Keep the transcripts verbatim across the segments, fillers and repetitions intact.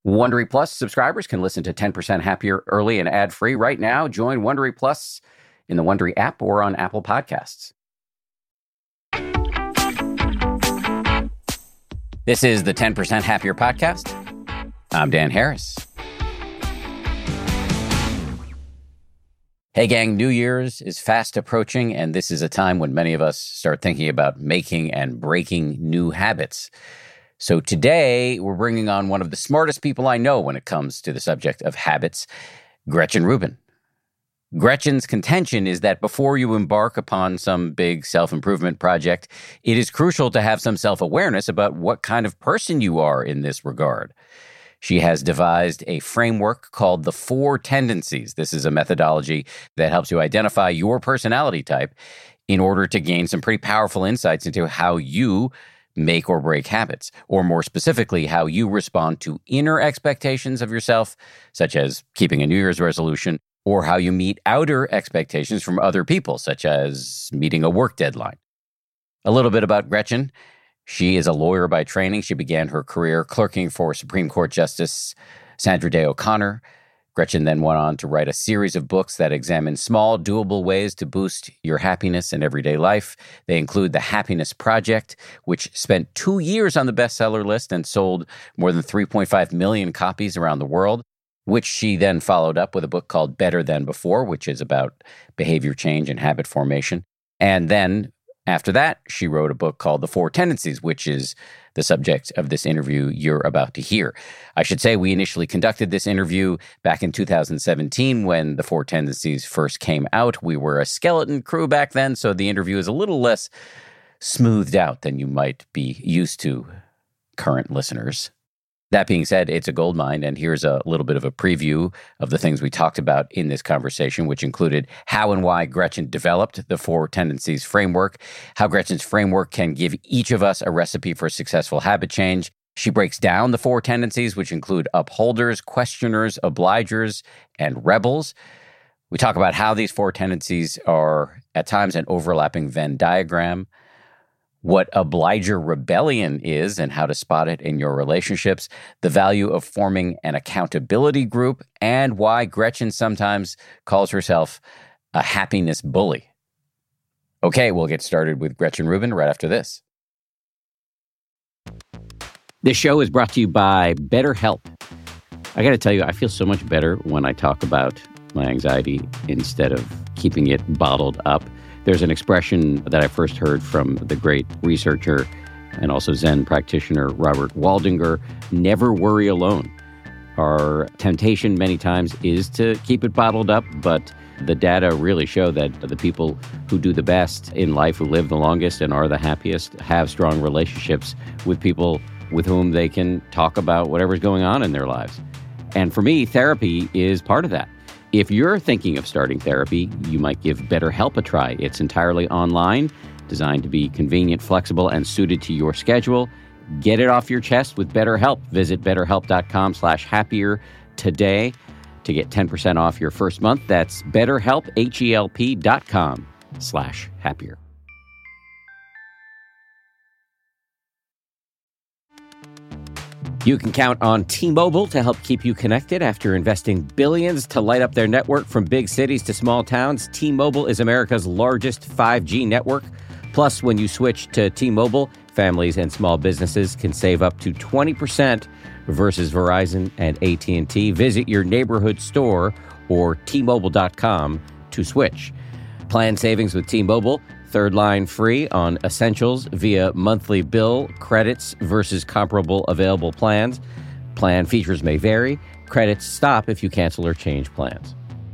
Wondery Plus subscribers can listen to ten percent Happier early and ad-free right now. Join Wondery Plus in the Wondery app or on Apple Podcasts. This is the ten percent Happier podcast. I'm Dan Harris. Hey gang, New Year's is fast approaching, and this is a time when many of us start thinking about making and breaking new habits. So today, we're bringing on one of the smartest people I know when it comes to the subject of habits, Gretchen Rubin. Gretchen's contention is that before you embark upon some big self-improvement project, it is crucial to have some self-awareness about what kind of person you are in this regard. She has devised a framework called the Four Tendencies. This is a methodology that helps you identify your personality type in order to gain some pretty powerful insights into how you make or break habits, or more specifically, how you respond to inner expectations of yourself, such as keeping a New Year's resolution, or how you meet outer expectations from other people, such as meeting a work deadline. A little bit about Gretchen. She is a lawyer by training. She began her career clerking for Supreme Court Justice Sandra Day O'Connor. Gretchen then went on to write a series of books that examine small, doable ways to boost your happiness in everyday life. They include The Happiness Project, which spent two years on the bestseller list and sold more than three point five million copies around the world, which she then followed up with a book called Better Than Before, which is about behavior change and habit formation. And then after that, she wrote a book called The Four Tendencies, which is the subject of this interview you're about to hear. I should say we initially conducted this interview back in two thousand seventeen when The Four Tendencies first came out. We were a skeleton crew back then, so the interview is a little less smoothed out than you might be used to, current listeners. That being said, it's a goldmine, and here's a little bit of a preview of the things we talked about in this conversation, which included how and why Gretchen developed the Four Tendencies framework, how Gretchen's framework can give each of us a recipe for successful habit change. She breaks down the four tendencies, which include upholders, questioners, obligers, and rebels. We talk about how these four tendencies are at times an overlapping Venn diagram, what obliger rebellion is and how to spot it in your relationships, the value of forming an accountability group, and why Gretchen sometimes calls herself a happiness bully. Okay, we'll get started with Gretchen Rubin right after this. This show is brought to you by BetterHelp. I got to tell you, I feel so much better when I talk about my anxiety instead of keeping it bottled up. There's an expression that I first heard from the great researcher and also Zen practitioner Robert Waldinger, never worry alone. Our temptation many times is to keep it bottled up, but the data really show that the people who do the best in life, who live the longest and are the happiest, have strong relationships with people with whom they can talk about whatever's going on in their lives. And for me, therapy is part of that. If you're thinking of starting therapy, you might give BetterHelp a try. It's entirely online, designed to be convenient, flexible, and suited to your schedule. Get it off your chest with BetterHelp. Visit betterhelp.com slash happier today to get ten percent off your first month. That's betterhelp, H-E-L-P dot com slash happier. You can count on T-Mobile to help keep you connected after investing billions to light up their network from big cities to small towns. T-Mobile is America's largest five G network. Plus, when you switch to T-Mobile, families and small businesses can save up to twenty percent versus Verizon and A T and T. Visit your neighborhood store or T Mobile dot com to switch. Plan savings with T-Mobile. Third line free on essentials via monthly bill credits versus comparable available plans. Plan features may vary. Credits stop if you cancel or change plans.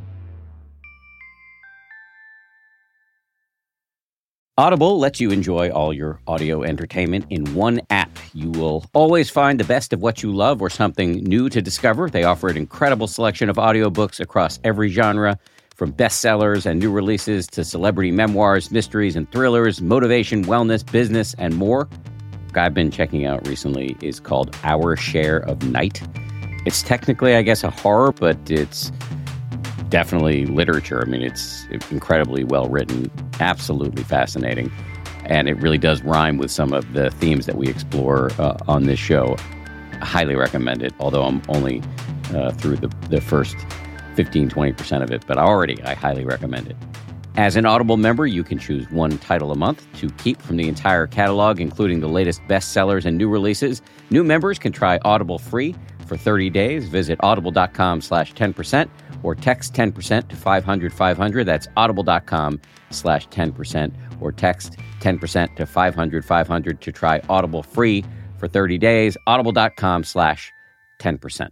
Audible lets you enjoy all your audio entertainment in one app. You will always find the best of what you love or something new to discover. They offer an incredible selection of audiobooks across every genre, from bestsellers and new releases to celebrity memoirs, mysteries and thrillers, motivation, wellness, business, and more. What I've been checking out recently is called Our Share of Night. It's technically, I guess, a horror, but it's definitely literature. I mean, it's incredibly well written, absolutely fascinating, and it really does rhyme with some of the themes that we explore uh, on this show. highly recommend it, although I'm only uh, through the, the first fifteen, twenty percent of it, but already I highly recommend it. As an Audible member, you can choose one title a month to keep from the entire catalog, including the latest bestsellers and new releases. New members can try Audible free for thirty days. Visit audible.com slash 10% or text ten percent to five hundred five hundred. That's audible.com slash 10% or text ten percent to five hundred five hundred to try Audible free for thirty days. Audible.com slash 10%.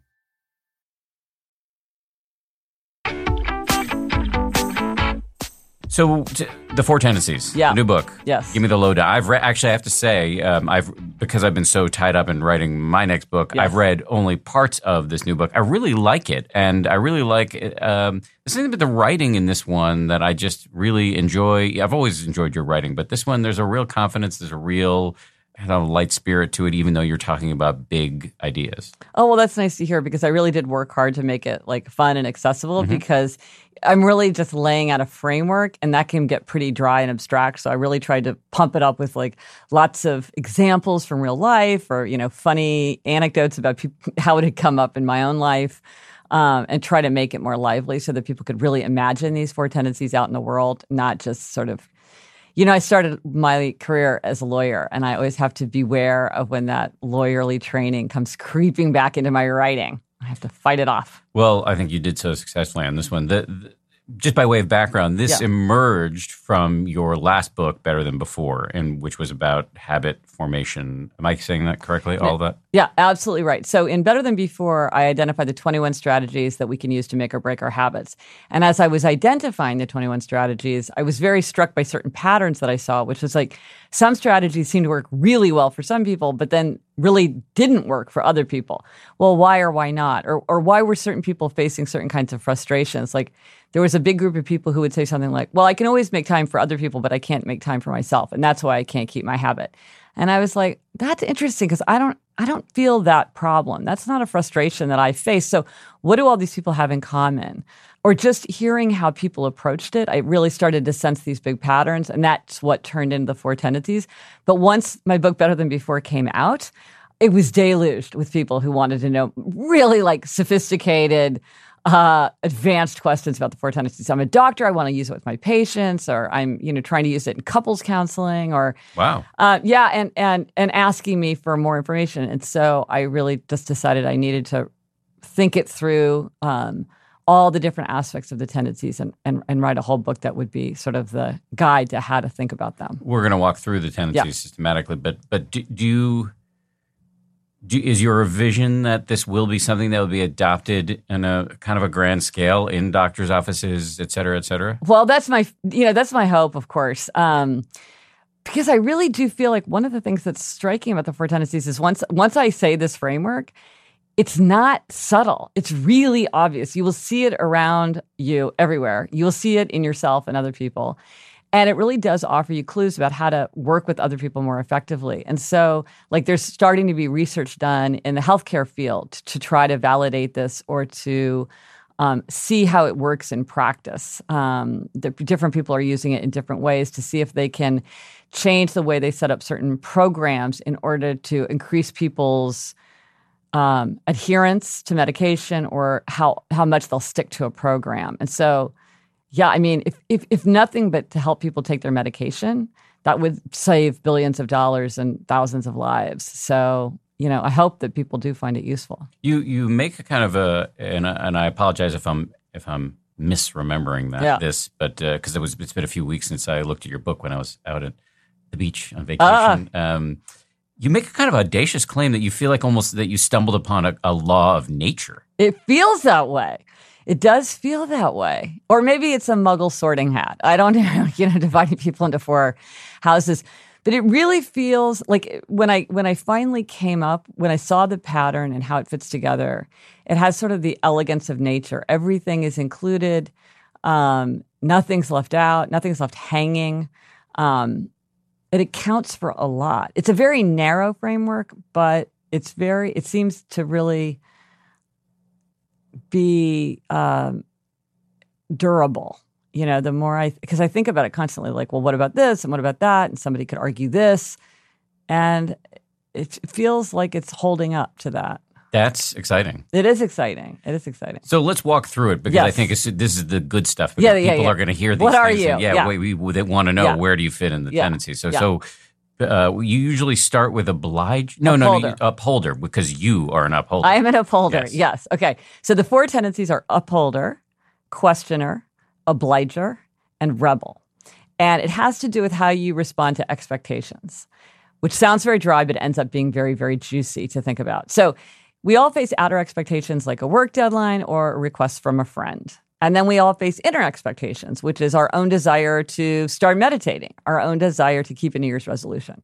So, t- the Four Tendencies, yeah. the new book. Yes. Give me the lowdown. I've re- actually, I have to say, um, I've because I've been so tied up in writing my next book, yes. I've read only parts of this new book. I really like it, and I really like it. Um, there's something about the writing in this one that I just really enjoy. I've always enjoyed your writing, but this one, there's a real confidence. There's a real kind of light spirit to it, even though you're talking about big ideas. Oh, well, that's nice to hear because I really did work hard to make it like fun and accessible Mm-hmm. because I'm really just laying out a framework and that can get pretty dry and abstract. So I really tried to pump it up with like lots of examples from real life or, you know, funny anecdotes about people, how it had come up in my own life um, and try to make it more lively so that people could really imagine these four tendencies out in the world, not just sort of, you know, I started my career as a lawyer and I always have to beware of when that lawyerly training comes creeping back into my writing. I have to fight it off. Well, I think you did so successfully on this one. The, the, just by way of background, this yeah. emerged from your last book, Better Than Before, and which was about habit formation. Am I saying that correctly? All of that? Yeah, absolutely right. So in Better Than Before, I identified the twenty-one strategies that we can use to make or break our habits. And as I was identifying the twenty-one strategies, I was very struck by certain patterns that I saw, which was like some strategies seemed to work really well for some people, but then really didn't work for other people. Well, why or why not? Or or why were certain people facing certain kinds of frustrations? Like there was a big group of people who would say something like, well, I can always make time for other people, but I can't make time for myself. And that's why I can't keep my habit. And I was like, that's interesting because I don't I don't feel that problem. That's not a frustration that I face. So what do all these people have in common? Or just hearing how people approached it, I really started to sense these big patterns. And that's what turned into the Four Tendencies. But once my book Better Than Before came out, it was deluged with people who wanted to know really like sophisticated, uh, advanced questions about the Four Tendencies. I'm a doctor. I want to use it with my patients, or I'm, you know, trying to use it in couples counseling, or wow, uh, yeah, and and and asking me for more information. And so I really just decided I needed to think it through, um, all the different aspects of the tendencies, and, and and write a whole book that would be sort of the guide to how to think about them. We're going to walk through the tendencies yeah. systematically, but but do, do you? Do, is your vision that this will be something that will be adopted in a kind of a grand scale in doctors' offices, et cetera, et cetera? Well, that's my, you know, that's my hope, of course, um, because I really do feel like one of the things that's striking about the Four Tendencies is once once I say this framework, it's not subtle. It's really obvious. You will see it around you everywhere. You will see it in yourself and other people. And it really does offer you clues about how to work with other people more effectively. And so, like, there's starting to be research done in the healthcare field to try to validate this or to um, see how it works in practice. Um, the different people are using it in different ways to see if they can change the way they set up certain programs in order to increase people's um, adherence to medication or how how much they'll stick to a program. And so, yeah, I mean, if, if if nothing but to help people take their medication, that would save billions of dollars and thousands of lives. So, you know, I hope that people do find it useful. You you make a kind of a, and, and I apologize if I'm if I'm misremembering that yeah. this, but because uh, it was it's been a few weeks since I looked at your book when I was out at the beach on vacation. Ah. Um, you make a kind of audacious claim that you feel like almost that you stumbled upon a, a law of nature. It feels that way. It does feel that way. Or maybe it's a Muggle sorting hat. I don't know, you know, dividing people into four houses. But it really feels like when I when I finally came up, when I saw the pattern and how it fits together, it has sort of the elegance of nature. Everything is included. Um, nothing's left out. Nothing's left hanging. Um, and it counts for a lot. It's a very narrow framework, but it's very, it seems to really be um, durable. You know, the more I, because I think about it constantly, like, well, what about this and what about that? And somebody could argue this. And it feels like it's holding up to that. That's exciting. It is exciting. It is exciting. So let's walk through it because yes. I think it's, this is the good stuff. Because yeah, yeah, people yeah. are going to hear these what things. What are you? And, yeah, yeah. Wait, we, they want to know yeah. where do you fit in the yeah. tendency. So, yeah. so uh, you usually start with oblige. No, upholder. no, no, you, upholder because you are an upholder. I am an upholder. Yes. yes. Okay. So the four tendencies are upholder, questioner, obliger, and rebel. And it has to do with how you respond to expectations, which sounds very dry, but ends up being very, very juicy to think about. So we all face outer expectations like a work deadline or a request from a friend. And then we all face inner expectations, which is our own desire to start meditating, our own desire to keep a New Year's resolution.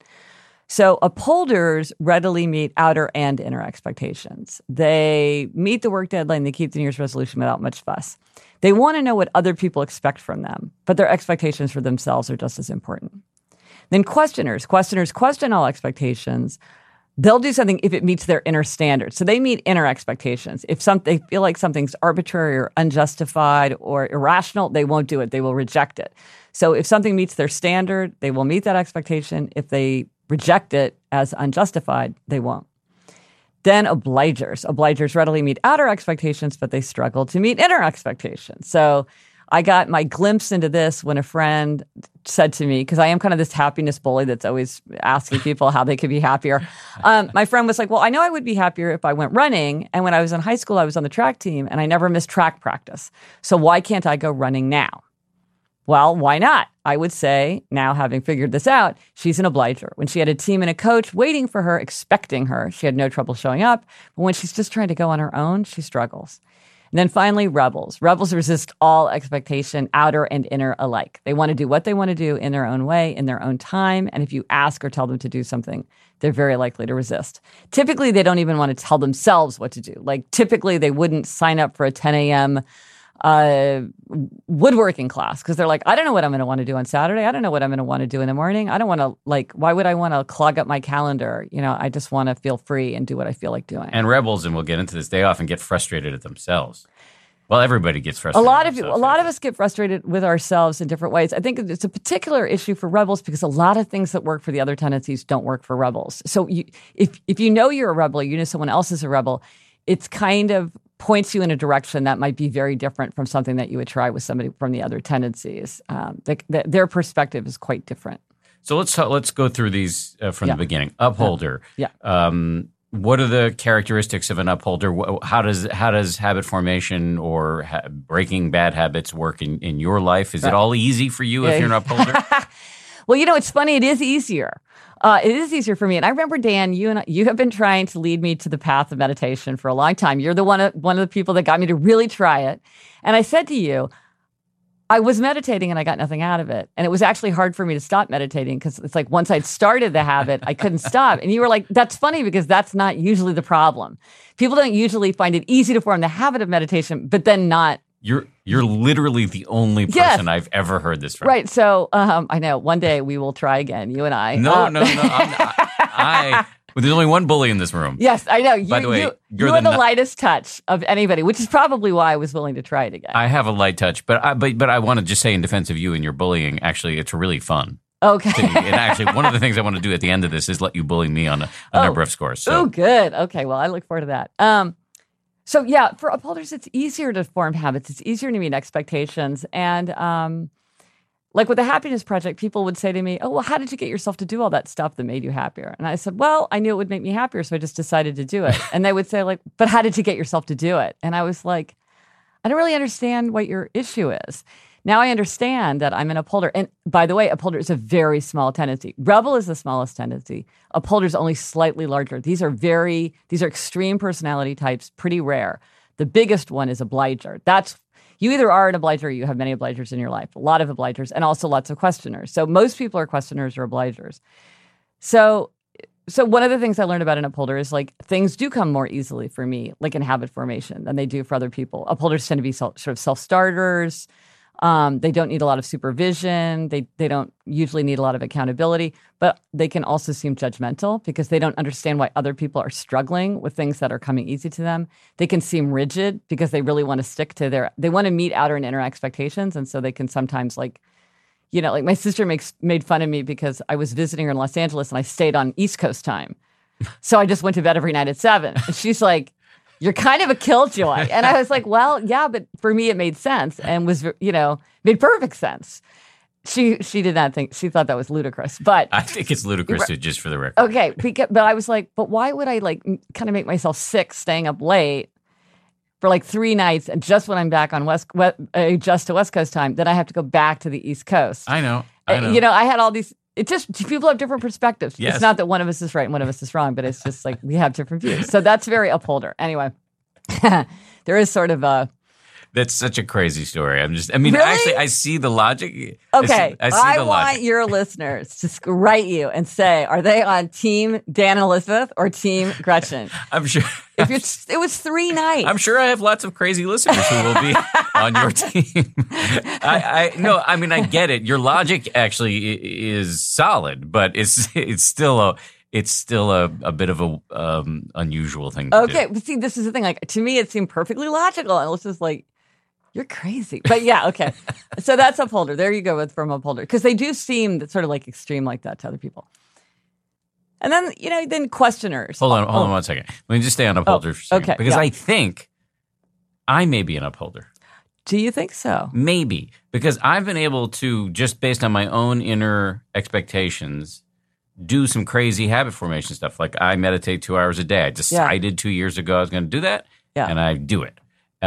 So upholders readily meet outer and inner expectations. They meet the work deadline, they keep the New Year's resolution without much fuss. They want to know what other people expect from them, but their expectations for themselves are just as important. Then questioners. Questioners question all expectations. They'll do something if it meets their inner standards. So they meet inner expectations. If some, they feel like something's arbitrary or unjustified or irrational, they won't do it. They will reject it. So if something meets their standard, they will meet that expectation. If they reject it as unjustified, they won't. Then obligers. Obligers readily meet outer expectations, but they struggle to meet inner expectations. So I got my glimpse into this when a friend said to me, because I am kind of this happiness bully that's always asking people how they could be happier. Um, my friend was like, well, I know I would be happier if I went running. And when I was in high school, I was on the track team and I never missed track practice. So why can't I go running now? Well, why not? I would say, now having figured this out, she's an obliger. When she had a team and a coach waiting for her, expecting her, she had no trouble showing up. But when she's just trying to go on her own, she struggles. And then finally, rebels. Rebels resist all expectation, outer and inner alike. They want to do what they want to do in their own way, in their own time. And if you ask or tell them to do something, they're very likely to resist. Typically, they don't even want to tell themselves what to do. Like typically, they wouldn't sign up for a ten a.m. Uh, woodworking class because they're like, I don't know what I'm going to want to do on Saturday. I don't know what I'm going to want to do in the morning. I don't want to like, why would I want to clog up my calendar? You know, I just want to feel free and do what I feel like doing. And rebels, and we'll get into this, they often get frustrated at themselves. Well, everybody gets frustrated. A lot of a lot of us get frustrated with ourselves in different ways. I think it's a particular issue for rebels because a lot of things that work for the other tendencies don't work for rebels. So you, if if you know you're a rebel, you know someone else is a rebel, it's kind of points you in a direction that might be very different from something that you would try with somebody from the other tendencies. Um, the, the, their perspective is quite different. So let's let's go through these uh, from yeah. the beginning. Upholder. Yeah. Um, what are the characteristics of an upholder? How does how does habit formation or ha- breaking bad habits work in, in your life? Is right. it all easy for you yeah. if you're an upholder? Well, you know, it's funny. It is easier. Uh, it is easier for me. And I remember, Dan, you and I, you have been trying to lead me to the path of meditation for a long time. You're the one of, one of the people that got me to really try it. And I said to you, I was meditating and I got nothing out of it. And it was actually hard for me to stop meditating because it's like once I'd started the habit, I couldn't stop. And you were like, that's funny because that's not usually the problem. People don't usually find it easy to form the habit of meditation, but then not. You're you're literally the only person yes. I've ever heard this from. Right. So um, I know one day we will try again, you and I. No, um, no, no. I'm, I, I well, there's only one bully in this room. Yes, I know. You, By the way, you, you're you are the, the lightest touch of anybody, which is probably why I was willing to try it again. I have a light touch, but I but but I want to just say in defense of you and your bullying, actually, it's really fun. Okay. And actually, one of the things I want to do at the end of this is let you bully me on a, a oh. number of scores. So. Oh, good. Okay. Well, I look forward to that. Um, So, yeah, for upholders, it's easier to form habits. It's easier to meet expectations. And um, like with the Happiness Project, people would say to me, oh, well, how did you get yourself to do all that stuff that made you happier? And I said, well, I knew it would make me happier, so I just decided to do it. And they would say, like, but how did you get yourself to do it? And I was like, I don't really understand what your issue is. Now I understand that I'm an upholder. And by the way, upholder is a very small tendency. Rebel is the smallest tendency. Upholder is only slightly larger. These are very, these are extreme personality types, pretty rare. The biggest one is obliger. That's, you either are an obliger or you have many obligers in your life. A lot of obligers and also lots of questioners. So most people are questioners or obligers. So So one of the things I learned about an upholder is like things do come more easily for me, like in habit formation, than they do for other people. Upholders tend to be self, sort of self-starters. Um, they don't need a lot of supervision. They they don't usually need a lot of accountability, but they can also seem judgmental because they don't understand why other people are struggling with things that are coming easy to them. They can seem rigid because they really want to stick to their, they want to meet outer and inner expectations. And so they can sometimes like, you know, like my sister makes made fun of me because I was visiting her in Los Angeles and I stayed on East Coast time. So I just went to bed every night at seven. And she's like, you're kind of a killjoy. And I was like, well, yeah, but for me, it made sense and was, you know, made perfect sense. She she did not think, she thought that was ludicrous. But I think it's ludicrous too, just for the record. Okay. Because, but I was like, but why would I like kind of make myself sick staying up late for like three nights, and just when I'm back on West, West uh, just to West Coast time, then I have to go back to the East Coast. I know, I know. Uh, you know, I had all these. It just people have different perspectives. Yes. It's not that one of us is right and one of us is wrong, but it's just like we have different views. So that's very upholder. Anyway, there is sort of a. That's such a crazy story. I'm just, I mean, Really? actually, I see the logic. Okay, I see, I see I the want logic. your listeners to sc- write you and say, are they on Team Dan and Elizabeth or Team Gretchen? I'm sure. If you're, it was three nights. I'm sure I have lots of crazy listeners who will be on your team. I, I no, I mean, I get it. Your logic actually i- is solid, but it's it's still a it's still a, a bit of a um, unusual thing to Okay, do. but see, this is the thing. Like to me, it seemed perfectly logical, and it was just like, you're crazy. But yeah, okay. So that's upholder. There you go with from upholder, because they do seem that sort of like extreme like that to other people. And then you know, then questioners. Hold on, hold Oh, on one second. Let me just stay on upholder for a second, okay, because yeah. I think I may be an upholder. Do you think so? Maybe because I've been able to, just based on my own inner expectations, do some crazy habit formation stuff. Like I meditate two hours a day. I decided two years ago I was going to do that, Yeah. and I do it.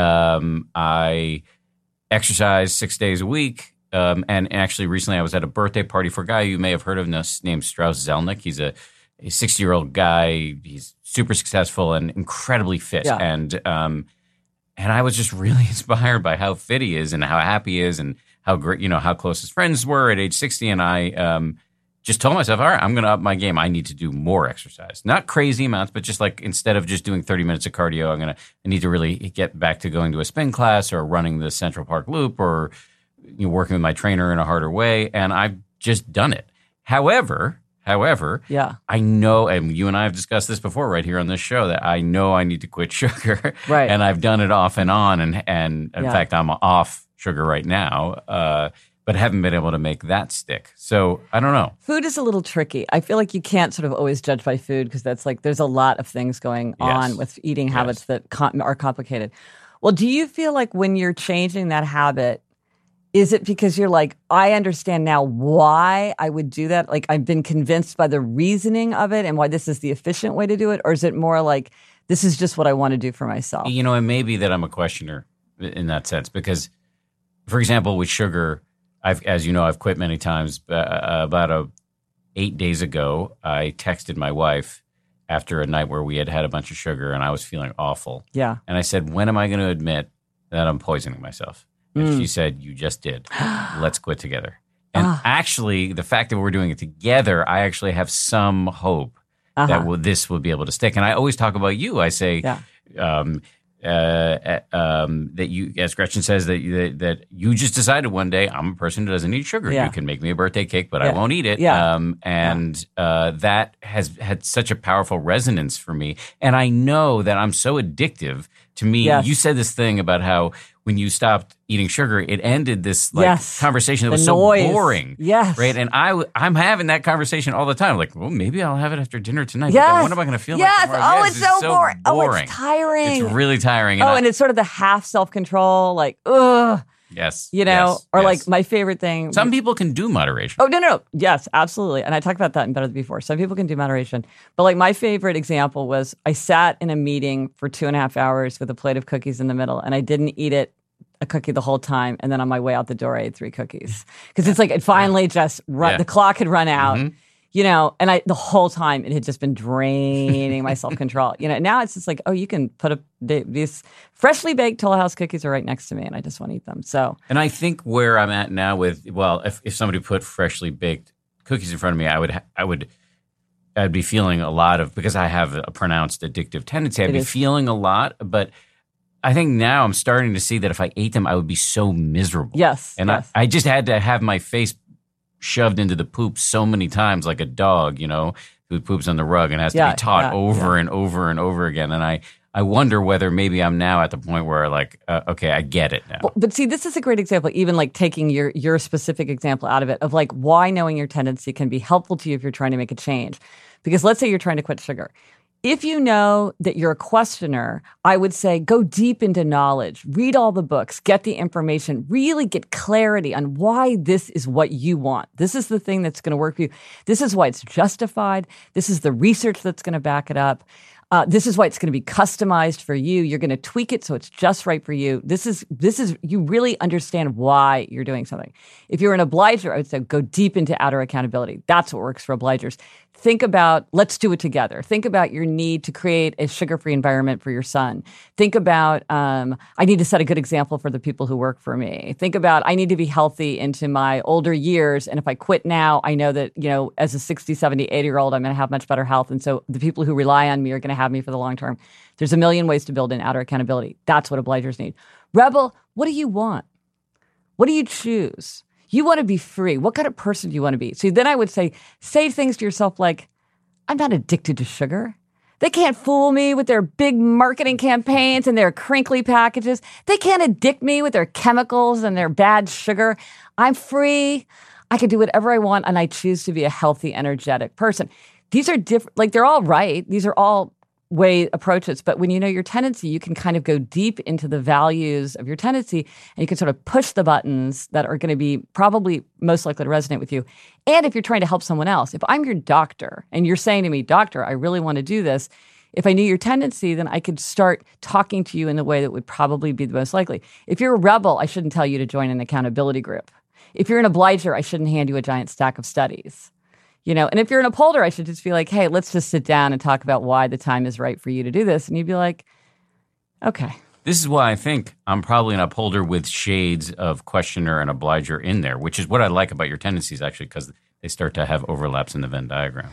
Um, I exercise six days a week. Um, and actually, recently I was at a birthday party for a guy you may have heard of named Strauss Zelnick. He's a a sixty-year-old guy. He's super successful and incredibly fit. Yeah. And um, and I was just really inspired by how fit he is and how happy he is and how great, you know, how close his friends were at age sixty. And I um, just told myself, all right, I'm going to up my game. I need to do more exercise. Not crazy amounts, but just like instead of just doing thirty minutes of cardio, I'm going to, I need to really get back to going to a spin class or running the Central Park Loop or, you know, working with my trainer in a harder way. And I've just done it. However, however, Yeah. I know, and you and I have discussed this before right here on this show, that I know I need to quit sugar. Right. And I've done it off and on. And, and in Yeah. fact, I'm off sugar right now, uh, but haven't been able to make that stick. So I don't know. Food is a little tricky. I feel like you can't sort of always judge by food because that's like there's a lot of things going on Yes. with eating Yes. habits that com- are complicated. Well, do you feel like when you're changing that habit, is it because you're like, I understand now why I would do that? Like I've been convinced by the reasoning of it and why this is the efficient way to do it? Or is it more like, this is just what I want to do for myself? You know, it may be that I'm a questioner in that sense because, for example, with sugar, I've, as you know, I've quit many times. Uh, about a, eight days ago, I texted my wife after a night where we had had a bunch of sugar and I was feeling awful. Yeah. And I said, when am I going to admit that I'm poisoning myself? And Mm. she said, you just did. Let's quit together. And Ah. actually, the fact that we're doing it together, I actually have some hope Uh-huh. that will, this will be able to stick. And I always talk about you. I say, Yeah. um, uh, um, that you, as Gretchen says, that, that that you just decided one day, I'm a person who doesn't eat sugar. Yeah. You can make me a birthday cake, but Yeah. I won't eat it. Yeah. Um, and uh, that has had such a powerful resonance for me. And I know that I'm so addictive to me. Yes. You said this thing about how when you stopped eating sugar, it ended this like Yes. conversation that The was noise. so boring. Yes. Right. And I, w- I'm having that conversation all the time. Like, well, maybe I'll have it after dinner tonight. But Yes. then what am I going to feel yes. like tomorrow? Oh, Yes, it's, so, boring. Oh, boring. it's tiring. It's really tiring. oh, I- and it's sort of the half self control, like, ugh, yes. you know, yes, or yes. like my favorite thing. Some people can do moderation. Oh, no, no, no. Yes, absolutely. And I talked about that in Better Than Before. Some people can do moderation. But like my favorite example was I sat in a meeting for two and a half hours with a plate of cookies in the middle and I didn't eat it a cookie the whole time. And then on my way out the door, I ate three cookies. Because it's like it finally just run, Yeah. the clock had run out. Mhm. You know, and I the whole time it had just been draining my self control. You know, now it's just like, oh, you can put up they, these freshly baked Toll House cookies are right next to me, and I just want to eat them. So And I think where I'm at now with, well, if, if somebody put freshly baked cookies in front of me, I would, ha- I would, I'd be feeling a lot of, because I have a pronounced addictive tendency, I'd It be is. feeling a lot. But I think now I'm starting to see that if I ate them, I would be so miserable. yes, And yes. I, I just had to have my face shoved into the poop so many times, like a dog, you know, who poops on the rug and has to Yeah, be taught yeah, over yeah. and over and over again. And I, I wonder whether maybe I'm now at the point where like, uh, okay, I get it now. Well, but see, this is a great example, even like taking your your specific example out of it, of like why knowing your tendency can be helpful to you if you're trying to make a change. Because let's say you're trying to quit sugar. If you know that you're a questioner, I would say go deep into knowledge, read all the books, get the information, really get clarity on why this is what you want. This is the thing that's going to work for you. This is why it's justified. This is the research that's going to back it up. Uh, this is why it's going to be customized for you. You're going to tweak it so it's just right for you. This is, this is, you really understand why you're doing something. If you're an obliger, I would say go deep into outer accountability. That's what works for obligers. Think about, let's do it together. Think about your need to create a sugar-free environment for your son. Think about, um, I need to set a good example for the people who work for me. Think about, I need to be healthy into my older years. And if I quit now, I know that, you know, as a sixty, seventy, eighty-year-old, I'm going to have much better health. And so the people who rely on me are going to have me for the long term. There's a million ways to build in outer accountability. That's what obligers need. Rebel, what do you want? What do you choose? You want to be free. What kind of person do you want to be? So then I would say, say things to yourself like, I'm not addicted to sugar. They can't fool me with their big marketing campaigns and their crinkly packages. They can't addict me with their chemicals and their bad sugar. I'm free. I can do whatever I want, and I choose to be a healthy, energetic person. These are different, like they're all right. These are all way approaches. But when you know your tendency, you can kind of go deep into the values of your tendency, and you can sort of push the buttons that are going to be probably most likely to resonate with you. And if you're trying to help someone else, if I'm your doctor and you're saying to me, doctor, I really want to do this, if I knew your tendency, then I could start talking to you in the way that would probably be the most likely. If you're a rebel, I shouldn't tell you to join an accountability group. If you're an obliger, I shouldn't hand you a giant stack of studies. You know, and if you're an upholder, I should just be like, hey, let's just sit down and talk about why the time is right for you to do this. And you'd be like, okay. This is why I think I'm probably an upholder with shades of questioner and obliger in there, which is what I like about your tendencies, actually, because they start to have overlaps in the Venn diagram.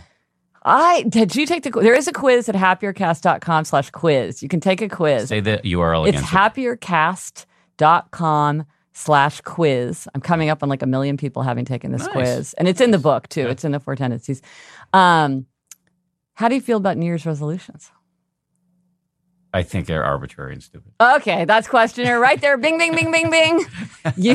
I did you take the there is a quiz at happiercast.com slash quiz. You can take a quiz. Say the U R L again. It's happiercast.com slash quiz. I'm coming up on like a million people having taken this nice. quiz. And it's in the book too. Yeah. It's in the Four Tendencies. Um, how do you feel about New Year's resolutions? I think they're arbitrary and stupid. Okay, that's questioner right there. Bing, bing, bing, bing, bing. Yeah.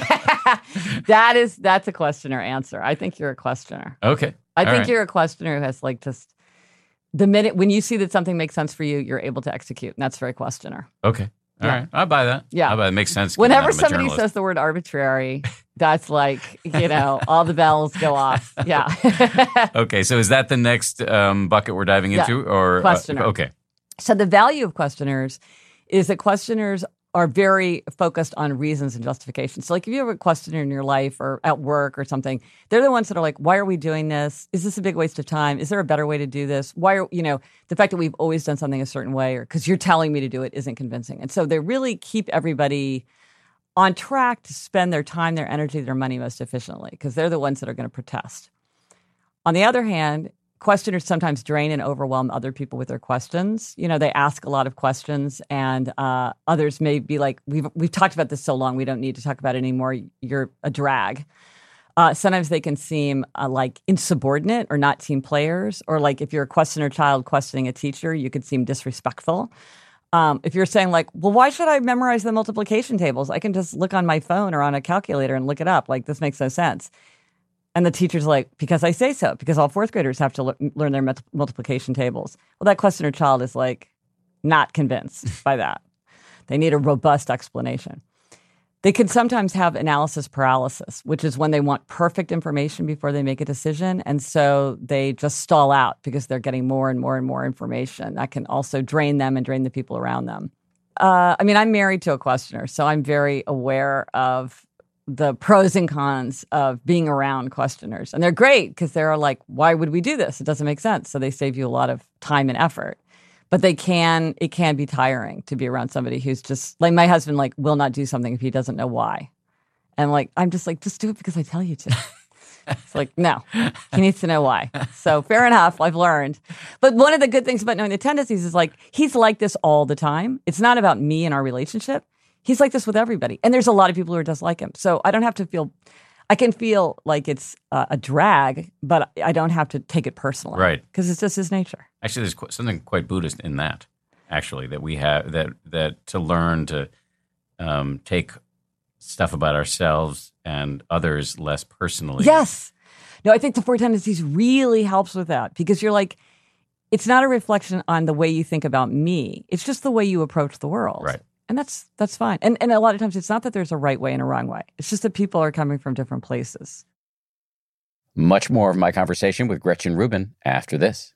that is that's a questioner answer. I think you're a questioner. Okay. I All think right. you're a questioner who has like just the minute when you see that something makes sense for you, you're able to execute. And that's very questioner. Okay. All Yeah. right. I buy that. Yeah. I buy that. It makes sense. Whenever I'm a somebody journalist. says the word arbitrary, that's like, you know, all the bells go off. Yeah. Okay. So is that the next um, bucket we're diving Yeah. into? Or uh, Questioner. okay. So the value of questioners is that questioners are very focused on reasons and justifications. So like if you have a questioner in your life or at work or something, they're the ones that are like, why are we doing this? Is this a big waste of time? Is there a better way to do this? Why are, you know, the fact that we've always done something a certain way or because you're telling me to do it isn't convincing. And so they really keep everybody on track to spend their time, their energy, their money most efficiently because they're the ones that are going to protest. On the other hand, questioners sometimes drain and overwhelm other people with their questions. You know, they ask a lot of questions, and uh, others may be like, "We've we've talked about this so long, we don't need to talk about it anymore. You're a drag." Uh, sometimes they can seem uh, like insubordinate or not team players, or like if you're a questioner child questioning a teacher, you could seem disrespectful. Um, if you're saying like, "Well, why should I memorize the multiplication tables? I can just look on my phone or on a calculator and look it up. Like this makes no sense." And the teacher's like, because I say so, because all fourth graders have to le- learn their multi- multiplication tables. Well, that questioner child is like not convinced by that. They need a robust explanation. They can sometimes have analysis paralysis, which is when they want perfect information before they make a decision. And so they just stall out because they're getting more and more and more information. That can also drain them and drain the people around them. Uh, I mean, I'm married to a questioner, so I'm very aware of the pros and cons of being around questioners. And they're great because they're like, why would we do this? It doesn't make sense. So they save you a lot of time and effort. But they can, it can be tiring to be around somebody who's just, like my husband, like will not do something if he doesn't know why. And like, I'm just like, just do it because I tell you to. It's like, no, he needs to know why. So fair enough, I've learned. But one of the good things about knowing the tendencies is like, he's like this all the time. It's not about me and our relationship. He's like this with everybody. And there's a lot of people who are just like him. So I don't have to feel, I can feel like it's uh, a drag, but I don't have to take it personally. Right. Because it's just his nature. Actually, there's qu- something quite Buddhist in that, actually, that we have, that that to learn to um, take stuff about ourselves and others less personally. Yes. No, I think the Four Tendencies really helps with that because you're like, it's not a reflection on the way you think about me. It's just the way you approach the world. Right. And that's that's fine. And and a lot of times it's not that there's a right way and a wrong way. It's just that people are coming from different places. Much more of my conversation with Gretchen Rubin after this.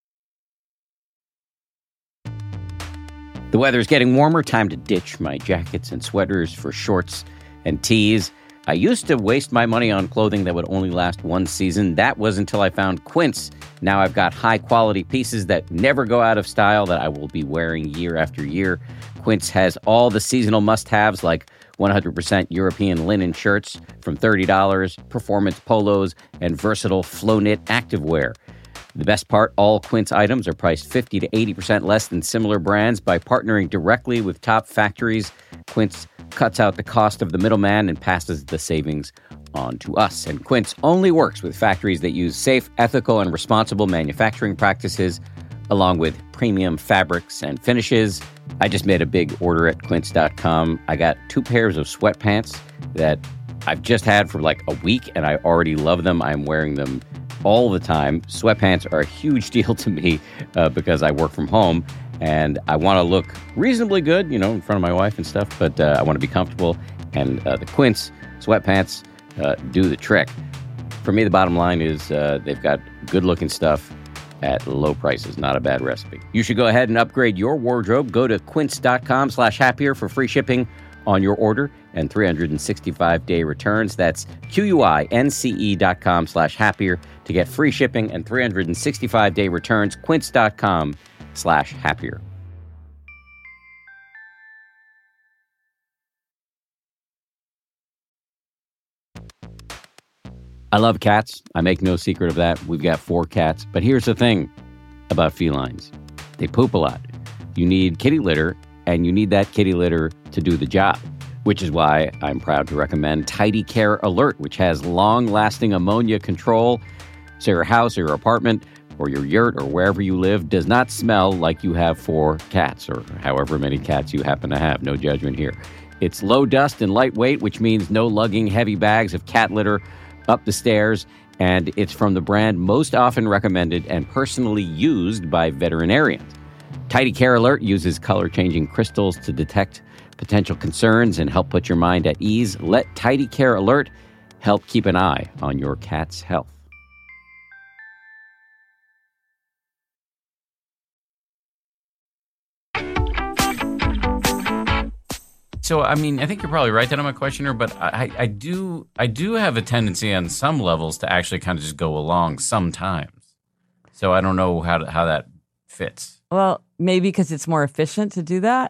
The weather's getting warmer. Time to ditch my jackets and sweaters for shorts and tees. I used to waste my money on clothing that would only last one season. That was until I found Quince. Now I've got high-quality pieces that never go out of style that I will be wearing year after year. Quince has all the seasonal must-haves like one hundred percent European linen shirts from thirty dollars, performance polos, and versatile flow-knit activewear. The best part, all Quince items are priced fifty to eighty percent less than similar brands. By partnering directly with top factories, Quince cuts out the cost of the middleman and passes the savings on to us. And Quince only works with factories that use safe, ethical, and responsible manufacturing practices, along with premium fabrics and finishes. I just made a big order at quince dot com. I got two pairs of sweatpants that I've just had for like a week, and I already love them. I'm wearing them all the time. Sweatpants are a huge deal to me uh, because I work from home and I want to look reasonably good, you know, in front of my wife and stuff, but uh, I want to be comfortable. And uh, the Quince sweatpants uh, do the trick. For me, the bottom line is uh, they've got good-looking stuff at low prices. Not a bad recipe. You should go ahead and upgrade your wardrobe. Go to quince dot com slash happier for free shipping on your order and three hundred sixty-five day returns. That's Q-U-I-N-C-E dot com slash happier to get free shipping and three hundred sixty-five day returns. Quince dot com slash happier. I love cats. I make no secret of that. We've got four cats. But here's the thing about felines. They poop a lot. You need kitty litter, and you need that kitty litter to do the job, which is why I'm proud to recommend Tidy Care Alert, which has long-lasting ammonia control, so your house or your apartment or your yurt or wherever you live does not smell like you have four cats or however many cats you happen to have. No judgment here. It's low dust and lightweight, which means no lugging heavy bags of cat litter up the stairs, and it's from the brand most often recommended and personally used by veterinarians. Tidy Care Alert uses color-changing crystals to detect potential concerns and help put your mind at ease. Let Tidy Care Alert help keep an eye on your cat's health. So, I mean, I think you're probably right that I'm a questioner, but I, I do I do have a tendency on some levels to actually kind of just go along sometimes. So I don't know how to, how that fits. Well, maybe because it's more efficient to do that.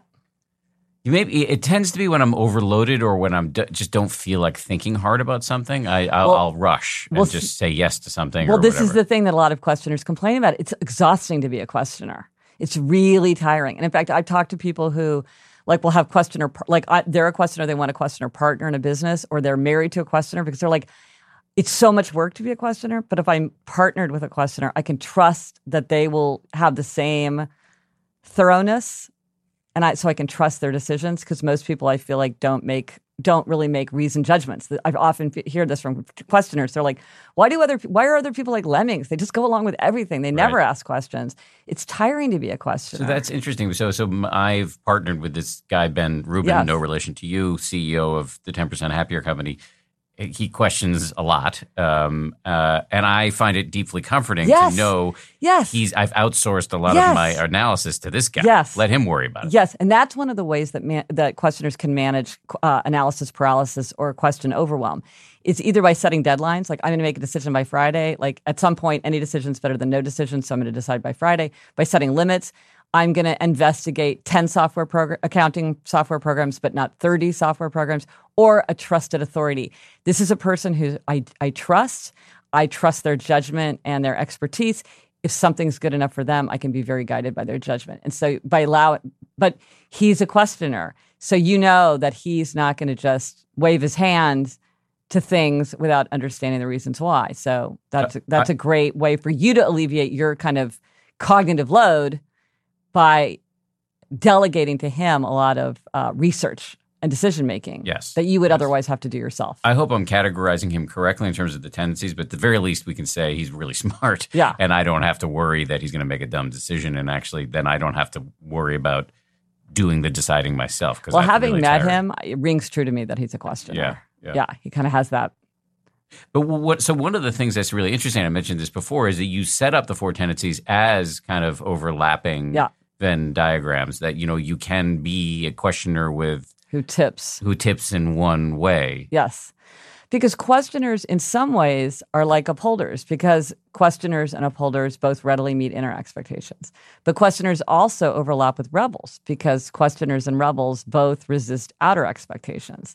You maybe it tends to be when I'm overloaded or when I'm d- just don't feel like thinking hard about something. I I'll, well, I'll rush and well, just say yes to something. Well, or this whatever. is the thing that a lot of questioners complain about. It's exhausting to be a questioner. It's really tiring. And in fact, I've talked to people who, like, will have questioner, like I, they're a questioner, they want a questioner partner in a business, or they're married to a questioner because they're like, it's so much work to be a questioner. But if I'm partnered with a questioner, I can trust that they will have the same thoroughness. And I, so I can trust their decisions, because most people, I feel like, don't make don't really make reasoned judgments. I often hear this from questioners. They're like, "Why do other why are other people like lemmings? They just go along with everything. They never right. ask questions." It's tiring to be a questioner. So that's interesting. So so I've partnered with this guy Ben Rubin, yes. no relation to you, C E O of the ten percent Happier Company. He questions a lot, um, uh, and I find it deeply comforting yes. to know yes. he's. I've outsourced a lot yes. of my analysis to this guy. Yes. Let him worry about it. Yes, and that's one of the ways that man, that questioners can manage uh, analysis paralysis or question overwhelm. It's either by setting deadlines, like I'm going to make a decision by Friday. Like at some point, any decision is better than no decision, so I'm going to decide by Friday. By setting limits. I'm going to investigate ten software progr- accounting software programs, but not thirty software programs, or a trusted authority. This is a person who I, I trust. I trust their judgment and their expertise. If something's good enough for them, I can be very guided by their judgment. And so by allow, but he's a questioner. So you know that he's not going to just wave his hand to things without understanding the reasons why. So that's, uh, that's I, a great way for you to alleviate your kind of cognitive load by delegating to him a lot of uh, research and decision making yes. that you would yes. otherwise have to do yourself. I hope I'm categorizing him correctly in terms of the tendencies, but at the very least we can say he's really smart. Yeah. And I don't have to worry that he's going to make a dumb decision. And actually, then I don't have to worry about doing the deciding myself. Well, having really met tired. him, it rings true to me that he's a questioner. Yeah. Yeah. yeah he kind of has that. But what? So one of the things that's really interesting, I mentioned this before, is that you set up the four tendencies as kind of overlapping yeah. Venn diagrams. That you know you can be a questioner with who tips, who tips in one way. Yes, because questioners, in some ways, are like upholders. Because questioners and upholders both readily meet inner expectations. But questioners also overlap with rebels because questioners and rebels both resist outer expectations.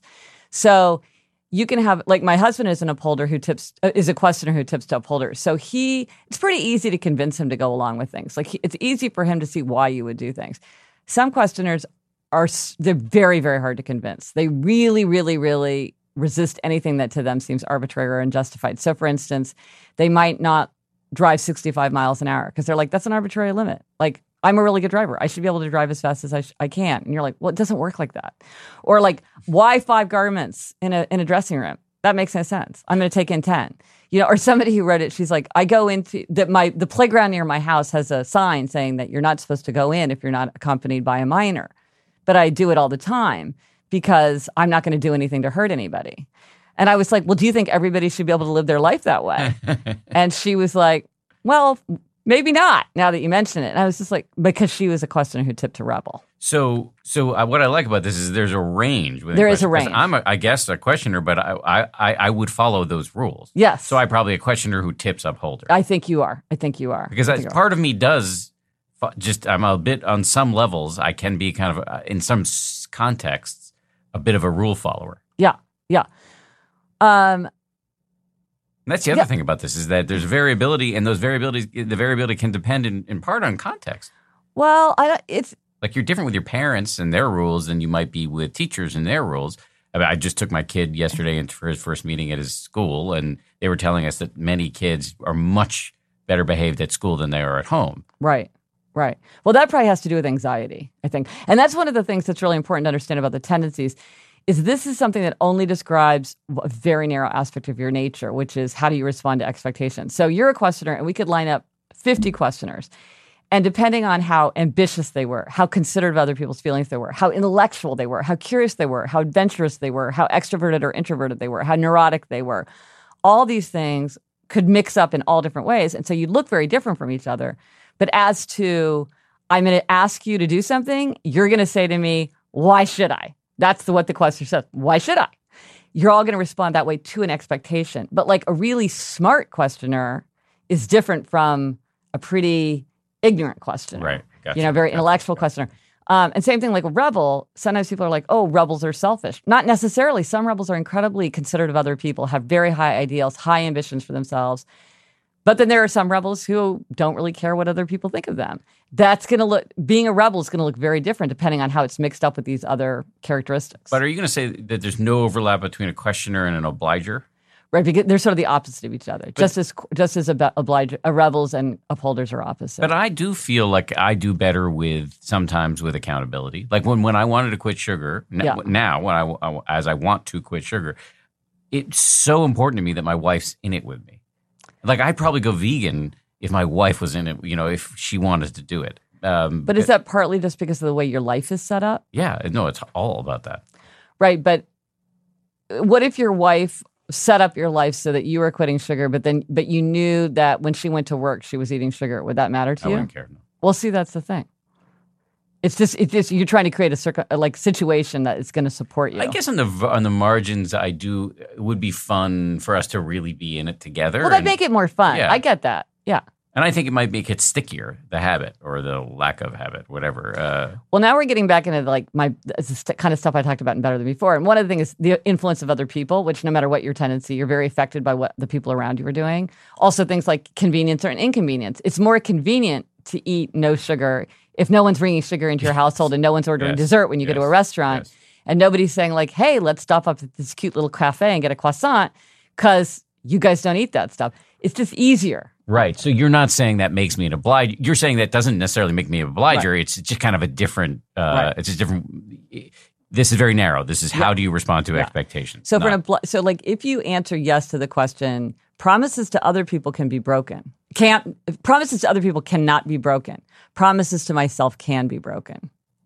So you can have, like, my husband is an upholder who tips, uh, is a questioner who tips to upholders. So he, it's pretty easy to convince him to go along with things. Like, he, it's easy for him to see why you would do things. Some questioners are, they're very, very hard to convince. They really, really, really resist anything that to them seems arbitrary or unjustified. So, for instance, they might not drive sixty-five miles an hour because they're like, that's an arbitrary limit. Like, I'm a really good driver. I should be able to drive as fast as I, sh- I can. And you're like, well, it doesn't work like that. Or like, why five garments in a in a dressing room? That makes no sense. I'm going to take in ten. You know, or somebody who wrote it, she's like, I go into that my the playground near my house has a sign saying that you're not supposed to go in if you're not accompanied by a minor. But I do it all the time because I'm not going to do anything to hurt anybody. And I was like, well, do you think everybody should be able to live their life that way? And she was like, well, maybe not, now that you mention it. And I was just like, because she was a questioner who tipped to rebel. So, so uh, what I like about this is there's a range. There is a range. I'm, a, I guess, a questioner, but I, I, I would follow those rules. Yes. So I'm probably a questioner who tips upholder. I think you are. I think you are. Because I I, part of me does just, I'm a bit, on some levels, I can be kind of, uh, in some contexts, a bit of a rule follower. Yeah, yeah. Um, And that's the other yeah. thing about this is that there's variability, and those variabilities, the variability can depend in, in part on context. Well, I, it's like you're different with your parents and their rules than you might be with teachers and their rules. I mean, I just took my kid yesterday into for his first meeting at his school, and they were telling us that many kids are much better behaved at school than they are at home. Right, right. Well, that probably has to do with anxiety, I think. And that's one of the things that's really important to understand about the tendencies is this is something that only describes a very narrow aspect of your nature, which is how do you respond to expectations. So you're a questioner, and we could line up fifty questioners. And depending on how ambitious they were, how considerate of other people's feelings they were, how intellectual they were, how curious they were, how adventurous they were, how extroverted or introverted they were, how neurotic they were, all these things could mix up in all different ways. And so you look very different from each other. But as to, I'm going to ask you to do something, you're going to say to me, why should I? That's the, what the questioner says. Why should I? You're all going to respond that way to an expectation. But like a really smart questioner is different from a pretty ignorant questioner. Right. Gotcha. You know, very Gotcha. intellectual questioner. Um, and same thing like a rebel. Sometimes people are like, oh, rebels are selfish. Not necessarily. Some rebels are incredibly considerate of other people, have very high ideals, high ambitions for themselves. But then there are some rebels who don't really care what other people think of them. That's going to look, being a rebel is going to look very different depending on how it's mixed up with these other characteristics. But are you going to say that there's no overlap between a questioner and an obliger? Right, because they're sort of the opposite of each other. But, just as just as a, oblige, a rebels and upholders are opposite. But I do feel like I do better with sometimes with accountability. Like when, when I wanted to quit sugar, n- Yeah. now when I, I as I want to quit sugar, it's so important to me that my wife's in it with me. Like I'd probably go vegan if my wife was in it. You know, if she wanted to do it. Um, but is that partly just because of the way your life is set up? Yeah, no, it's all about that. Right, but what if your wife set up your life so that you were quitting sugar, but then but you knew that when she went to work, she was eating sugar? Would that matter to I you? wouldn't care. No. Well, see, that's the thing. It's just it's just you're trying to create a circ- like situation that is going to support you. I guess on the on the margins, I do. It would be fun for us to really be in it together. Well, that'd and, make it more fun. Yeah. I get that. Yeah. and I think it might make it stickier, the habit or the lack of habit, whatever. Uh, Well, now we're getting back into like my it's the st- kind of stuff I talked about in Better Than Before. And one of the things is the influence of other people, which no matter what your tendency, you're very affected by what the people around you are doing. Also things like convenience or an inconvenience. It's more convenient to eat no sugar if no one's bringing sugar into your household and no one's ordering Yes. dessert when you Yes. go to a restaurant. Yes. And nobody's saying like, hey, let's stop up at this cute little cafe and get a croissant because you guys don't eat that stuff. It's just easier. Right. So you're not saying that makes me an obliger. You're saying that doesn't necessarily make me an obliger. Right. It's just kind of a different, uh, Right. it's a different, this is very narrow. This is how Yeah. do you respond to Yeah. expectations? So, for Not- an obli- so like if you answer yes to the question, promises to other people can be broken. Can't promises to other people cannot be broken. Promises to myself can be broken.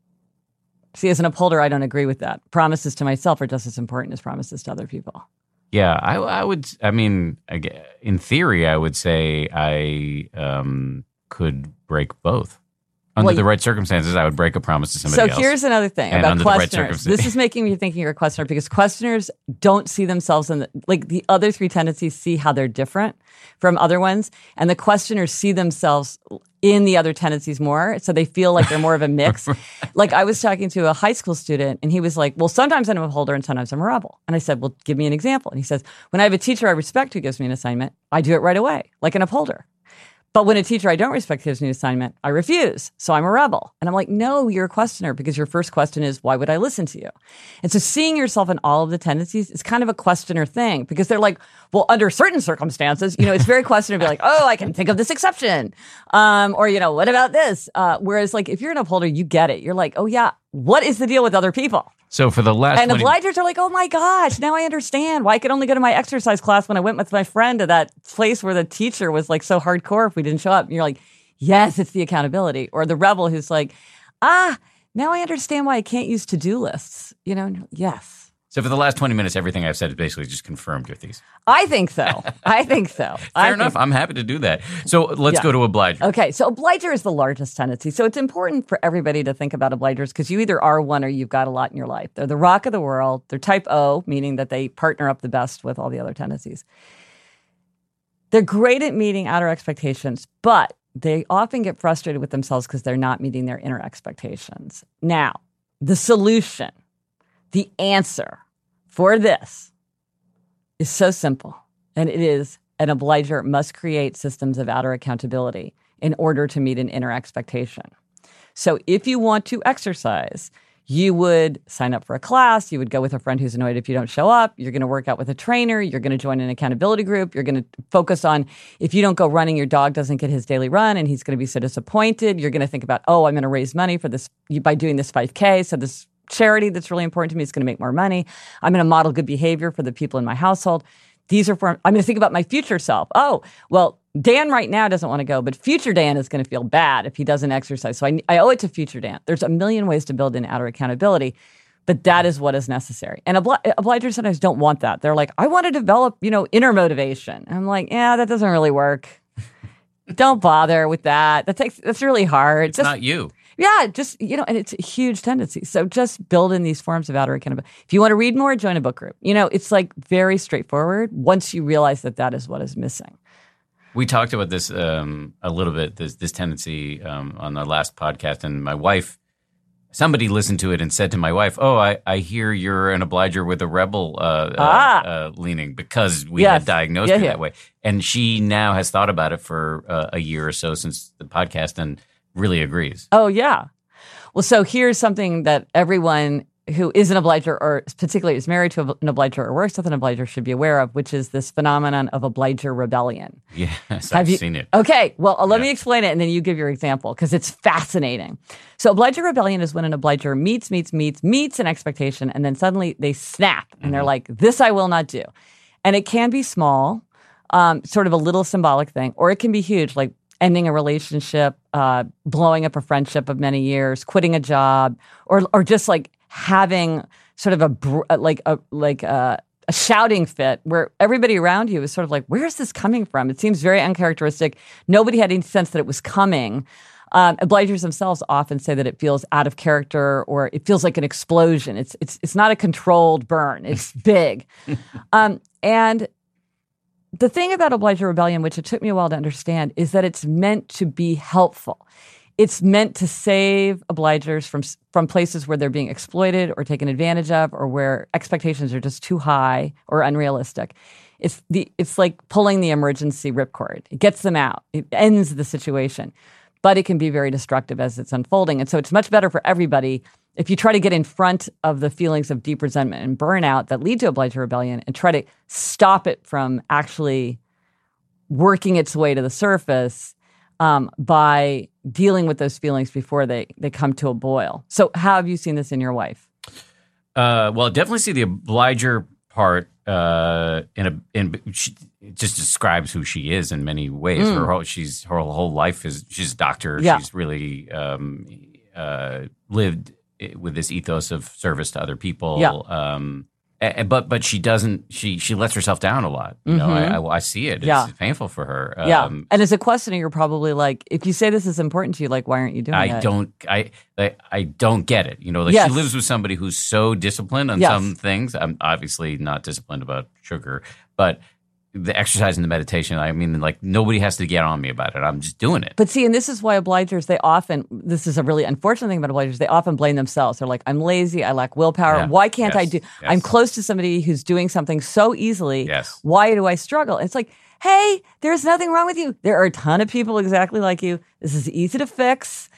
See, as an upholder, I don't agree with that. Promises to myself are just as important as promises to other people. Yeah, I, I would. I mean, I gue- in theory, I would say I um, could break both under Well, the you- right circumstances. I would break a promise to So somebody else. here's another thing And about under the right questioners. circumstances. This is making me thinking you're a questioner because questioners don't see themselves in the, like the other three tendencies see how they're different from other ones. And the questioners see themselves in the other tendencies more. So they feel like they're more of a mix. Like I was talking to a high school student and he was like, well, sometimes I'm a holder and sometimes I'm a rebel. And I said, well, give me an example. And he says, when I have a teacher I respect who gives me an assignment, I do it right away, like an upholder. But when a teacher I don't respect gives me an assignment, I refuse. So I'm a rebel. And I'm like, no, you're a questioner because your first question is, why would I listen to you? And so seeing yourself in all of the tendencies is kind of a questioner thing because they're like, well, under certain circumstances, you know, it's very questioner to be like, oh, I can think of this exception. Um, or, you know, what about this? Uh, whereas like if you're an upholder, you get it. You're like, oh yeah, what is the deal with other people? So for the last And twenty obligers are like, oh my gosh, now I understand why I could only go to my exercise class when I went with my friend to that place where the teacher was like so hardcore if we didn't show up. And you're like, yes, it's the accountability. Or the rebel who's like, ah, now I understand why I can't use to-do lists. You know, and you're like, yes. So for the last twenty minutes, everything I've said is basically just confirmed your thesis. I think so. I think so. Fair I enough. think- I'm happy to do that. So let's Yeah. go to obliger. Okay, so obliger is the largest tendency. So it's important for everybody to think about obligers because you either are one or you've got a lot in your life. They're the rock of the world. They're type O, meaning that they partner up the best with all the other tendencies. They're great at meeting outer expectations, but they often get frustrated with themselves because they're not meeting their inner expectations. Now, the solution, the answer for this is so simple, and it is an obliger must create systems of outer accountability in order to meet an inner expectation. So if you want to exercise, you would sign up for a class, you would go with a friend who's annoyed if you don't show up, you're going to work out with a trainer, you're going to join an accountability group, you're going to focus on if you don't go running, your dog doesn't get his daily run and he's going to be so disappointed. You're going to think about, oh, I'm going to raise money for this by doing this five K, so this charity that's really important to me is going to make more money. I'm going to model good behavior for the people in my household. These are for, I'm going to think about my future self. Oh, well, Dan right now doesn't want to go, but future Dan is going to feel bad if he doesn't exercise. So I, I owe it to future Dan. There's a million ways to build in outer accountability, but that is what is necessary. And obli- obligers sometimes don't want that. They're like, I want to develop, you know, inner motivation. And I'm like, yeah, that doesn't really work. Don't bother with that. That takes, that's really hard. It's Just- not you. Yeah, just, you know, and it's a huge tendency. So just build in these forms of outer accountability. If you want to read more, join a book group. You know, it's like very straightforward once you realize that that is what is missing. We talked about this um, a little bit, this, this tendency um, on the last podcast, and my wife, somebody listened to it and said to my wife, oh, I, I hear you're an obliger with a rebel uh, Ah. uh, uh, leaning because we Yes. had diagnosed Yeah, you yeah. that way. And she now has thought about it for uh, a year or so since the podcast and really agrees. Oh, yeah. Well, so here's something that everyone who is an obliger or particularly is married to an obliger or works with an obliger should be aware of, which is this phenomenon of obliger rebellion. Yes, Have I've you- seen it. Okay, well, uh, let Yeah. me explain it and then you give your example because it's fascinating. So, obliger rebellion is when an obliger meets, meets, meets, meets an expectation and then suddenly they snap and they're like, this I will not do. And it can be small, um, sort of a little symbolic thing, or it can be huge, like ending a relationship, uh, blowing up a friendship of many years, quitting a job, or or just like having sort of a br- like a like a, a shouting fit where everybody around you is sort of like, where is this coming from? It seems very uncharacteristic. Nobody had any sense that it was coming. Um, obligers themselves often say that it feels out of character or it feels like an explosion. It's it's it's not a controlled burn. It's big, um, and the thing about obliger rebellion, which it took me a while to understand, is that it's meant to be helpful. It's meant to save obligers from from places where they're being exploited or taken advantage of, or where expectations are just too high or unrealistic. It's the it's like pulling the emergency ripcord. It gets them out. It ends the situation, but it can be very destructive as it's unfolding. And so it's much better for everybody if you try to get in front of the feelings of deep resentment and burnout that lead to obliger rebellion and try to stop it from actually working its way to the surface um, by dealing with those feelings before they, they come to a boil. So how have you seen this in your wife? Uh, well, definitely see the obliger part uh, in a in she, it just describes who she is in many ways. Mm. Her whole she's her whole life is she's a doctor. Yeah. She's really um, uh, lived with this ethos of service to other people. Yeah. Um, a- but but she doesn't. She she lets herself down a lot. You know, Mhm. I, I I see it. It's Yeah. painful for her. Yeah. Um, And as a questioner, you're probably like, if you say this is important to you, like, why aren't you doing I it? don't. I, I I don't get it. You know, like Yes. she lives with somebody who's so disciplined on Yes. some things. I'm obviously not disciplined about sugar, but the exercise and the meditation. I mean, like nobody has to get on me about it. I'm just doing it. But see, and this is why obligers, they often, this is a really unfortunate thing about obligers, they often blame themselves. They're like, I'm lazy, I lack willpower. Yeah. Why can't I Yes. do? Yes. I'm close to somebody who's doing something so easily. Yes. Why do I struggle? It's like, hey, there's nothing wrong with you. There are a ton of people exactly like you. This is easy to fix.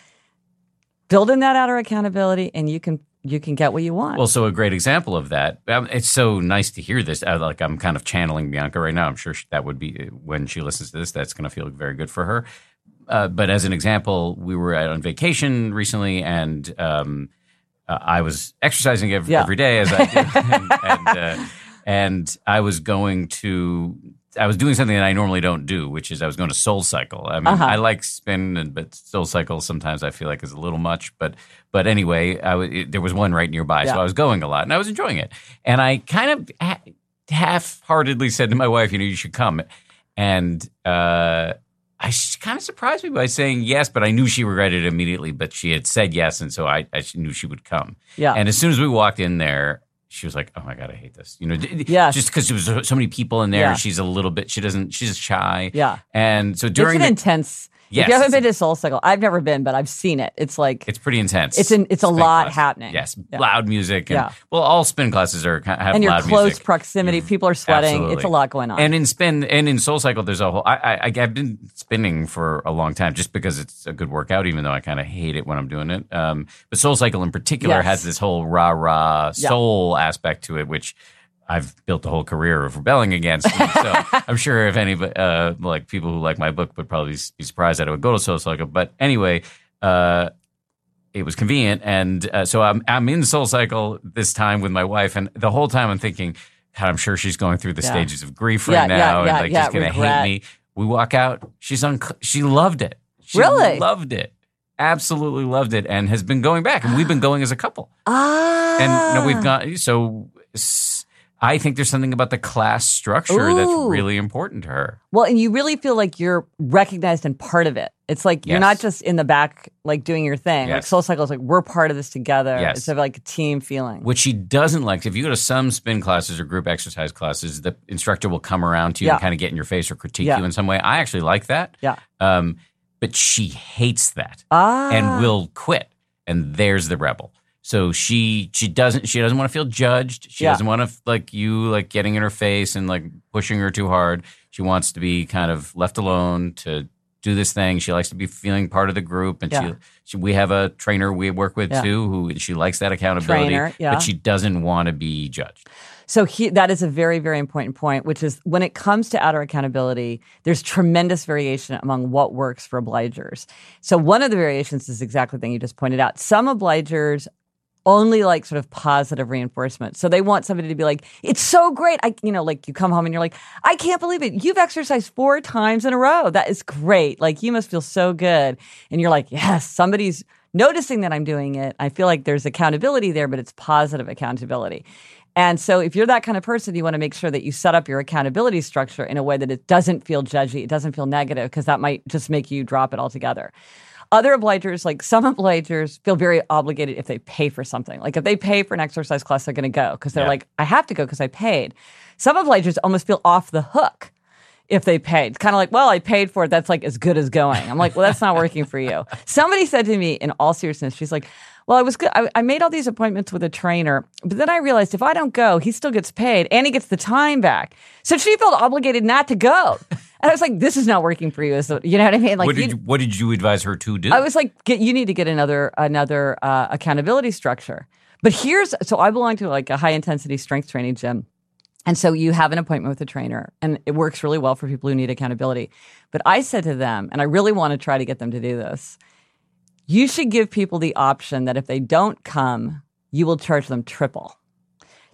Build in that outer accountability, and you can you can get what you want. Well, so a great example of that. Um, it's so nice to hear this. I, like I'm kind of channeling Bianca right now. I'm sure she, that would be when she listens to this. That's going to feel very good for her. Uh, but as an example, we were out on vacation recently, and um, uh, I was exercising every, Yeah. every day as I do, and and, uh, and I was going to. I was doing something that I normally don't do, which is I was going to Soul Cycle. I mean, Uh-huh. I like spin, and, but Soul Cycle sometimes I feel like is a little much. But but anyway, I w- it, there was one right nearby, Yeah. so I was going a lot, and I was enjoying it. And I kind of ha- half-heartedly said to my wife, "You know, you should come." And uh, I sh- kind of surprised me by saying yes, but I knew she regretted it immediately. But she had said yes, and so I, I knew she would come. yeah. And as soon as we walked in there, she was like, "Oh my god, I hate this." You know, d- d- Yes. just because there was so- so many people in there. Yeah. She's a little bit. She doesn't. She's shy. yeah. And so It's during an the, intense. Yes, if you haven't it's- been to Soul Cycle, I've never been, but I've seen it. It's like, it's pretty intense. It's an- it's a Spin lot class. happening. Yes, Yeah. loud music. And, Yeah. Well, all spin classes are kind of have and you're loud close music. proximity. People are sweating. Absolutely. It's a lot going on. And in spin and in Soul Cycle, there's a whole. I, I I've been spinning for a long time just because it's a good workout, even though I kind of hate it when I'm doing it. Um, but Soul Cycle in particular Yes. has this whole rah rah Yeah. soul aspect to it, which I've built a whole career of rebelling against. And so I'm sure if any uh, like people who like my book would probably be surprised that I would go to Soul Cycle. But anyway. Uh, it was convenient, and uh, so I'm I'm in Soul Cycle this time with my wife, and the whole time I'm thinking, God, I'm sure she's going through the Yeah. stages of grief Yeah, right yeah, now, yeah, and like yeah, she's gonna regret. hate me. We walk out, she's on. She loved it. She Really? loved it. Absolutely loved it, and has been going back, and we've been going as a couple, ah. and you know, we've gone. So s- I think there's something about the class structure Ooh. that's really important to her. Well, and you really feel like you're recognized and part of it. It's like you're Yes. not just in the back, like doing your thing. Like Yes. Soul Cycle is like, we're part of this together. Yes. It's like a team feeling. What she doesn't like, if you go to some spin classes or group exercise classes, the instructor will come around to you Yeah. and kind of get in your face or critique Yeah. you in some way. I actually like that. Yeah. Um, but she hates that Ah. and will quit. And there's the rebel. So she she doesn't she doesn't want to feel judged. She Yeah. doesn't want to like you like getting in her face and like pushing her too hard. She wants to be kind of left alone to do this thing. She likes to be feeling part of the group, and Yeah. she, she we have a trainer we work with Yeah. too who she likes that accountability, Trainer, yeah. but she doesn't want to be judged. So he, that is a very, very important point, which is when it comes to outer accountability, there's tremendous variation among what works for obligers. So one of the variations is exactly the thing you just pointed out. Some obligers only like sort of positive reinforcement. So they want somebody to be like, it's so great. I, you know, like you come home and you're like, I can't believe it. You've exercised four times in a row. That is great. Like you must feel so good. And you're like, yes, somebody's noticing that I'm doing it. I feel like there's accountability there, but it's positive accountability. And so if you're that kind of person, you want to make sure that you set up your accountability structure in a way that it doesn't feel judgy, it doesn't feel negative, because that might just make you drop it altogether. Other obligers, like some obligers, feel very obligated if they pay for something. Like if they pay for an exercise class, they're going to go because they're Yeah. like, I have to go because I paid. Some obligers almost feel off the hook if they paid. It's kind of like, well, I paid for it. That's like as good as going. I'm like, well, that's not working for you. Somebody said to me in all seriousness, she's like, well, I was good. I, I made all these appointments with a trainer, but then I realized if I don't go, he still gets paid and he gets the time back. So she felt obligated not to go. And I was like, this is not working for you. So, you know what I mean? Like, what did you, you, what did you advise her to do? I was like, get, you need to get another another uh, accountability structure. But here's, so I belong to like a high intensity strength training gym. And so you have an appointment with a trainer and it works really well for people who need accountability. But I said to them, and I really want to try to get them to do this, you should give people the option that if they don't come, you will charge them triple.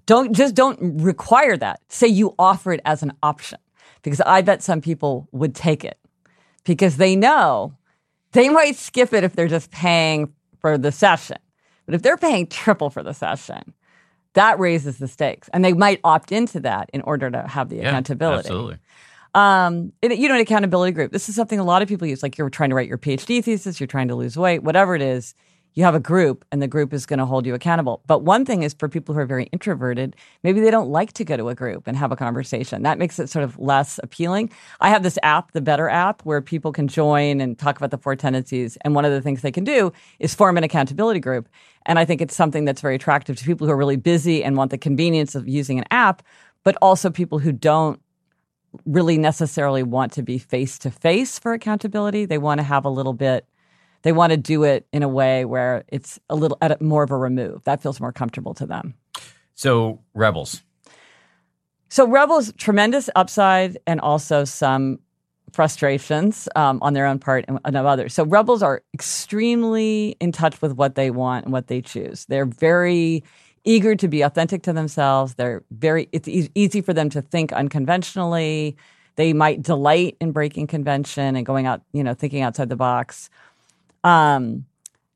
Don't just don't require that. Say you offer it as an option, because I bet some people would take it because they know they might skip it if they're just paying for the session. But if they're paying triple for the session, that raises the stakes. And they might opt into that in order to have the yeah, accountability. Absolutely. Um, it, you know, an accountability group. This is something a lot of people use. Like you're trying to write your PhD thesis, you're trying to lose weight, whatever it is. You have a group, and the group is going to hold you accountable. But one thing is for people who are very introverted, maybe they don't like to go to a group and have a conversation. That makes it sort of less appealing. I have this app, the Better app, where people can join and talk about the four tendencies. And one of the things they can do is form an accountability group. And I think it's something that's very attractive to people who are really busy and want the convenience of using an app, but also people who don't really necessarily want to be face-to-face for accountability. They want to have a little bit They want to do it in a way where it's a little at a, more of a remove. That feels more comfortable to them. So Rebels. So Rebels, tremendous upside and also some frustrations um, on their own part and, and of others. So Rebels are extremely in touch with what they want and what they choose. They're very eager to be authentic to themselves. They're very. It's e- easy for them to think unconventionally. They might delight in breaking convention and going out, you know, thinking outside the box. Um,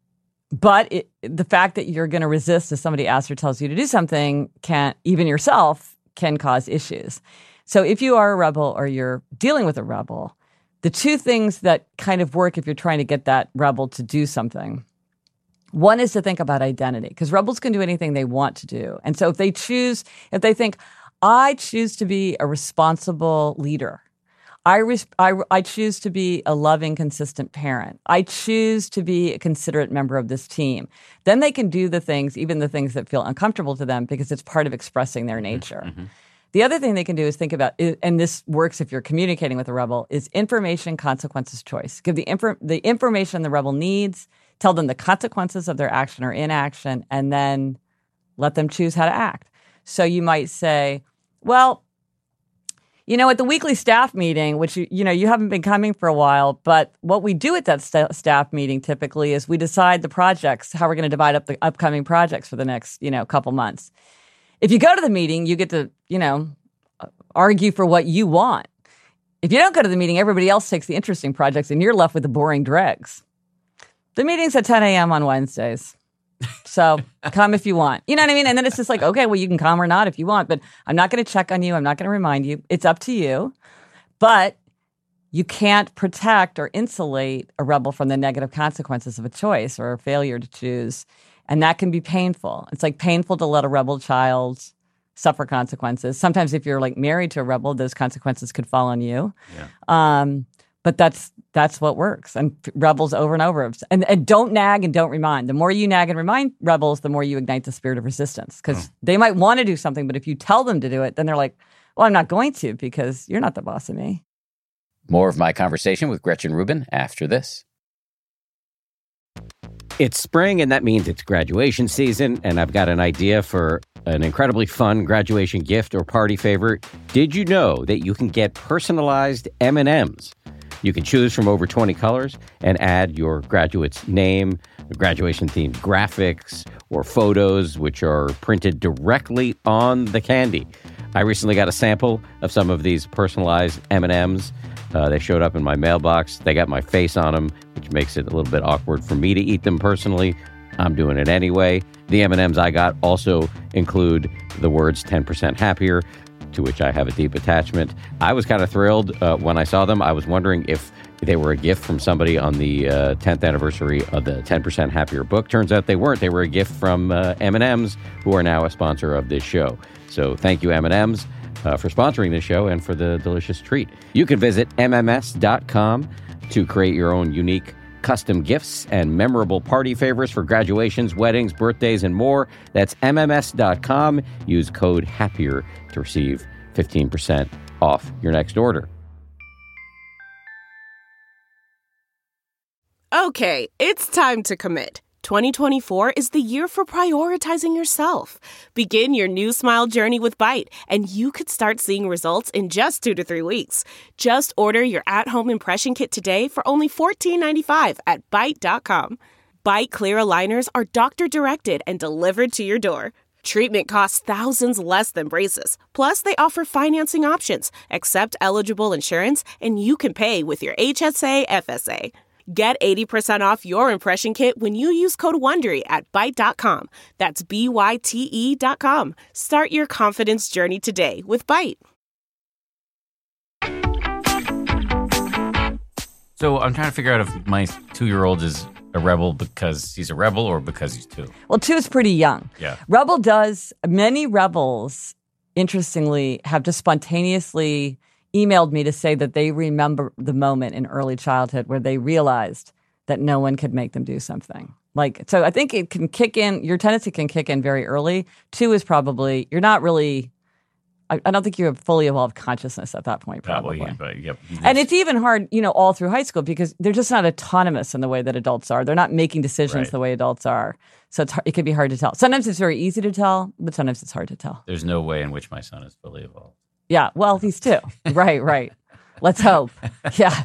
but it, the fact that you're going to resist if somebody asks or tells you to do something can, even yourself, can cause issues. So if you are a rebel or you're dealing with a rebel, the two things that kind of work if you're trying to get that rebel to do something, one is to think about identity, because rebels can do anything they want to do. And so if they choose, if they think, I choose to be a responsible leader, I, res- I, I choose to be a loving, consistent parent. I choose to be a considerate member of this team. Then they can do the things, even the things that feel uncomfortable to them, because it's part of expressing their nature. Mm-hmm. The other thing they can do is think about, and this works if you're communicating with a rebel, is information, consequences, choice. Give the, infor- the information the rebel needs, tell them the consequences of their action or inaction, and then let them choose how to act. So you might say, well, you know, at the weekly staff meeting, which, you, you know, you haven't been coming for a while, but what we do at that st- staff meeting typically is we decide the projects, how we're going to divide up the upcoming projects for the next, you know, couple months. If you go to the meeting, you get to, you know, argue for what you want. If you don't go to the meeting, everybody else takes the interesting projects and you're left with the boring dregs. The meeting's at ten a.m. on Wednesdays. So come if you want. You know what I mean? And then it's just like, okay, well, you can come or not if you want, but I'm not going to check on you. I'm not going to remind you. It's up to you. But you can't protect or insulate a rebel from the negative consequences of a choice or a failure to choose. And that can be painful. It's like painful to let a rebel child suffer consequences. Sometimes if you're like married to a rebel, those consequences could fall on you. Yeah. Um, but that's that's what works. And rebels over and over. And, and don't nag and don't remind. The more you nag and remind rebels, the more you ignite the spirit of resistance. Because oh. they might want to do something, but if you tell them to do it, then they're like, well, I'm not going to because you're not the boss of me. More of my conversation with Gretchen Rubin after this. It's spring, and that means it's graduation season, and I've got an idea for an incredibly fun graduation gift or party favor. Did you know that you can get personalized M and M's? You can choose from over twenty colors and add your graduate's name, graduation-themed graphics, or photos, which are printed directly on the candy. I recently got a sample of some of these personalized M and M's. Uh, they showed up in my mailbox. They got my face on them, which makes it a little bit awkward for me to eat them personally. I'm doing it anyway. The M and M's I got also include the words ten percent happier, to which I have a deep attachment. I was kind of thrilled uh, when I saw them. I was wondering if they were a gift from somebody on the uh, tenth anniversary of the ten percent Happier book. Turns out they weren't. They were a gift from uh, M and M's, who are now a sponsor of this show. So thank you, M and M's. Uh, for sponsoring this show and for the delicious treat. You can visit M M S dot com to create your own unique custom gifts and memorable party favors for graduations, weddings, birthdays, and more. That's M M S dot com. Use code HAPPIER to receive fifteen percent off your next order. Okay, it's time to commit. twenty twenty-four is the year for prioritizing yourself. Begin your new smile journey with Byte, and you could start seeing results in just two to three weeks. Just order your at-home impression kit today for only fourteen ninety-five at byte dot com. Byte clear aligners are doctor-directed and delivered to your door. Treatment costs thousands less than braces. Plus, they offer financing options, accept eligible insurance, and you can pay with your H S A F S A. Get eighty percent off your impression kit when you use code WONDERY at byte dot com. That's B Y T E dot com. Start your confidence journey today with Byte. So I'm trying to figure out if my two-year-old is a rebel because he's a rebel or because he's two. Well, two is pretty young. Yeah. Rebel does, many rebels, interestingly, have just spontaneously emailed me to say that they remember the moment in early childhood where they realized that no one could make them do something. Like, so I think it can kick in, your tendency can kick in very early. Two is probably, you're not really, I, I don't think you have fully evolved consciousness at that point, probably. Probably, but yep. And it's even hard, you know, all through high school because they're just not autonomous in the way that adults are. They're not making decisions Right. the way adults are. So it's, it can be hard to tell. Sometimes it's very easy to tell, but sometimes it's hard to tell. There's no way in which my son is fully evolved. Yeah, well, he's two. Right, right. Let's hope. Yeah.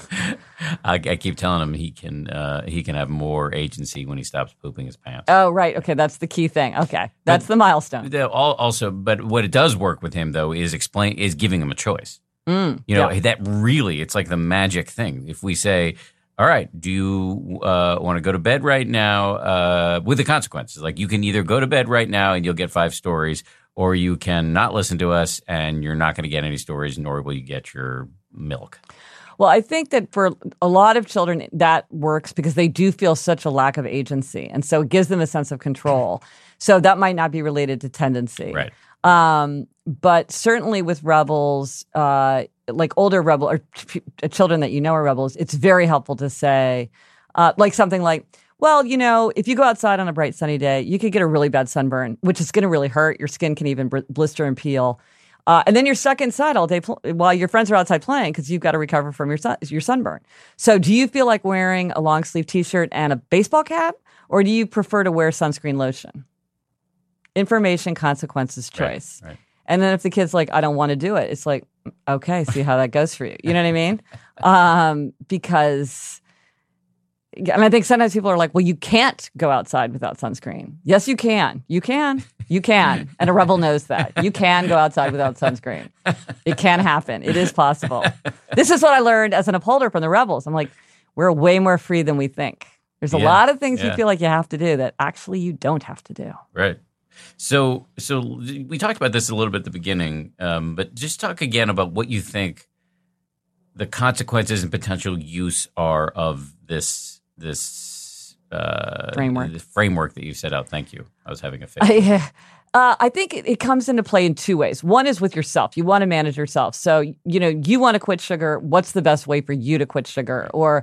I, I keep telling him he can uh, he can have more agency when he stops pooping his pants. Oh, right. Okay, that's the key thing. Okay, that's But- the milestone. The- al- Also, but what it does work with him though is explain is giving him a choice. Mm, You know yeah. that really it's like the magic thing. If we say, "All right, do you uh, want to go to bed right now?" Uh, with the consequences, like you can either go to bed right now and you'll get five stories, or you can not listen to us and you're not going to get any stories, nor will you get your milk. Well, I think that for a lot of children, that works because they do feel such a lack of agency. And so it gives them a sense of control. So that might not be related to tendency. Right. Um, but certainly with rebels, uh, like older rebel or ch- children that you know are rebels, it's very helpful to say, uh, like something like, well, you know, if you go outside on a bright sunny day, you could get a really bad sunburn, which is going to really hurt. Your skin can even br- blister and peel. Uh, and then you're stuck inside all day pl- while your friends are outside playing because you've got to recover from your sun- your sunburn. So do you feel like wearing a long sleeve T-shirt and a baseball cap, or do you prefer to wear sunscreen lotion? Information, consequences, choice. Right, right. And then if the kid's like, I don't want to do it, it's like, okay, see how that goes for you. You know what I mean? Um, because, and I think sometimes people are like, well, you can't go outside without sunscreen. Yes, you can. You can. You can. And a rebel knows that. You can go outside without sunscreen. It can happen. It is possible. This is what I learned as an upholder from the rebels. I'm like, we're way more free than we think. There's a Yeah, lot of things yeah. you feel like you have to do that actually you don't have to do. Right. So, so we talked about this a little bit at the beginning, um, but just talk again about what you think the consequences and potential use are of this this uh, Framework. the framework that you set out. Thank you. I was having a fit. I, uh, I think it, it comes into play in two ways. One is with yourself. You want to manage yourself. So, you know, you want to quit sugar. What's the best way for you to quit sugar? Or